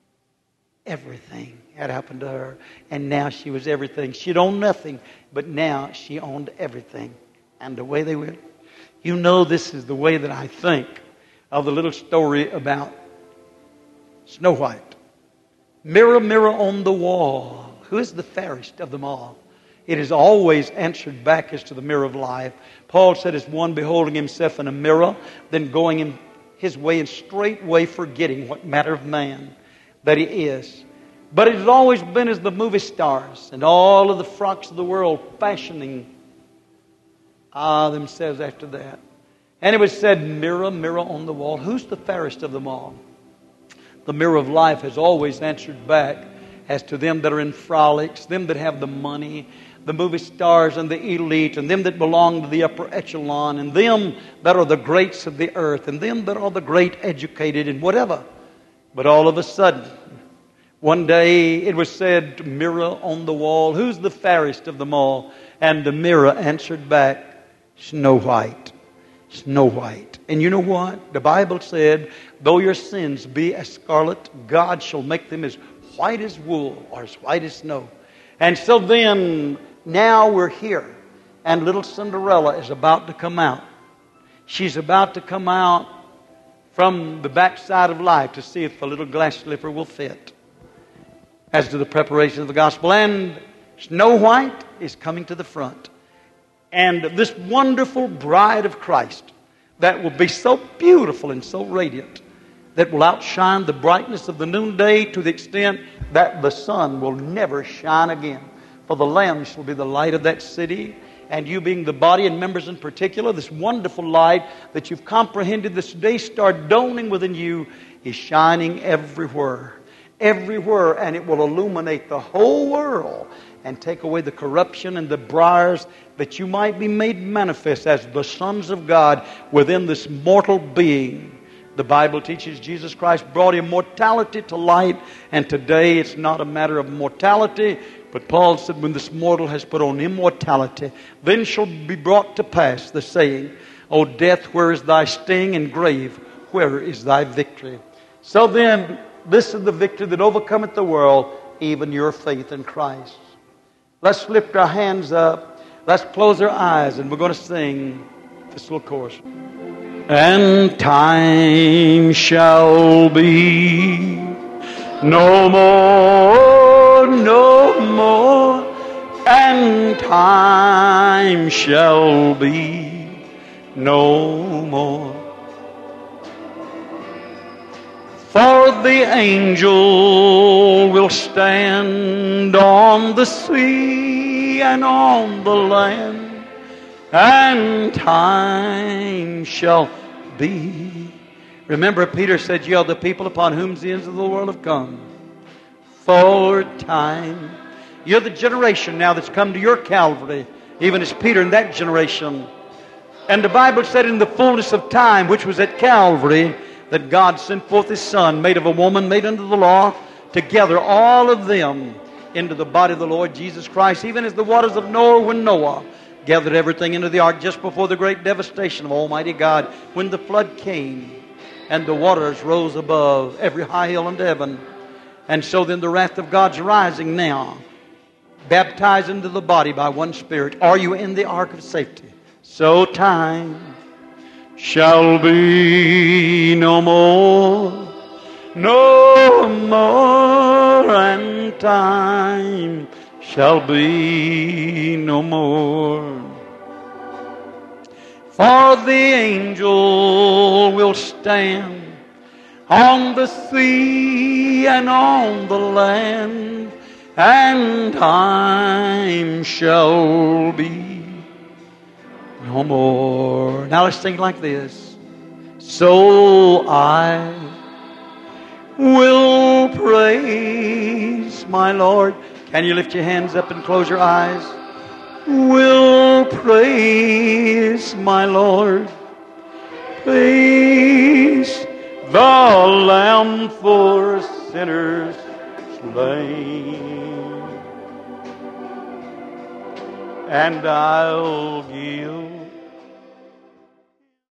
everything had happened to her. And now she was everything. She'd owned nothing, but now she owned everything. And the way they went, you know, this is the way that I think of the little story about Snow White. Mirror, mirror on the wall, who is the fairest of them all? It is always answered back as to the mirror of life. Paul said, "As one beholding himself in a mirror, then going in his way and straightway forgetting what manner of man that he is." But it has always been as the movie stars and all of the frocks of the world fashioning ah, themselves after that. And it was said, "Mirror, mirror on the wall, who's the fairest of them all?" The mirror of life has always answered back as to them that are in frolics, them that have the money, the movie stars and the elite, and them that belong to the upper echelon, and them that are the greats of the earth, and them that are the great educated, and whatever. But all of a sudden, one day it was said, "Mirror on the wall, who's the fairest of them all?" And the mirror answered back, "Snow White, Snow White." And you know what? The Bible said, though your sins be as scarlet, God shall make them as white as wool or as white as snow. And so then, now we're here. And little Cinderella is about to come out. She's about to come out from the backside of life to see if the little glass slipper will fit. As to the preparation of the gospel. And Snow White is coming to the front. And this wonderful bride of Christ that will be so beautiful and so radiant that will outshine the brightness of the noonday to the extent that the sun will never shine again. For the Lamb shall be the light of that city, and you being the body and members in particular, this wonderful light that you've comprehended this day start dawning within you is shining everywhere. Everywhere, and it will illuminate the whole world and take away the corruption and the briars, that you might be made manifest as the sons of God within this mortal being. The Bible teaches Jesus Christ brought immortality to light, and today it's not a matter of mortality, but Paul said, when this mortal has put on immortality, then shall be brought to pass the saying, O death, where is thy sting? And grave, where is thy victory? So then, this is the victory that overcometh the world, even your faith in Christ. Let's lift our hands up. Let's close our eyes, and we're going to sing this little chorus. And time shall be no more, no more, and time shall be no more. For the angel will stand on the sea and on the land, and time shall be. Remember, Peter said, ye are the people upon whom the ends of the world have come. For time. You're the generation now that's come to your Calvary, even as Peter in that generation. And the Bible said in the fullness of time, which was at Calvary, that God sent forth His Son, made of a woman, made under the law, to gather all of them into the body of the Lord Jesus Christ, even as the waters of Noah, when Noah gathered everything into the ark just before the great devastation of Almighty God, when the flood came and the waters rose above every high hill into heaven. And so then the wrath of God's rising now, baptized into the body by one Spirit. Are you in the ark of safety? So time shall be no more, no more, and time shall be no more. For the angel will stand on the sea and on the land, and time shall be no more. Now let's sing like this. So I will praise my Lord. Can you lift your hands up and close your eyes? Will praise my Lord. Praise the Lamb for sinners slain. And I'll give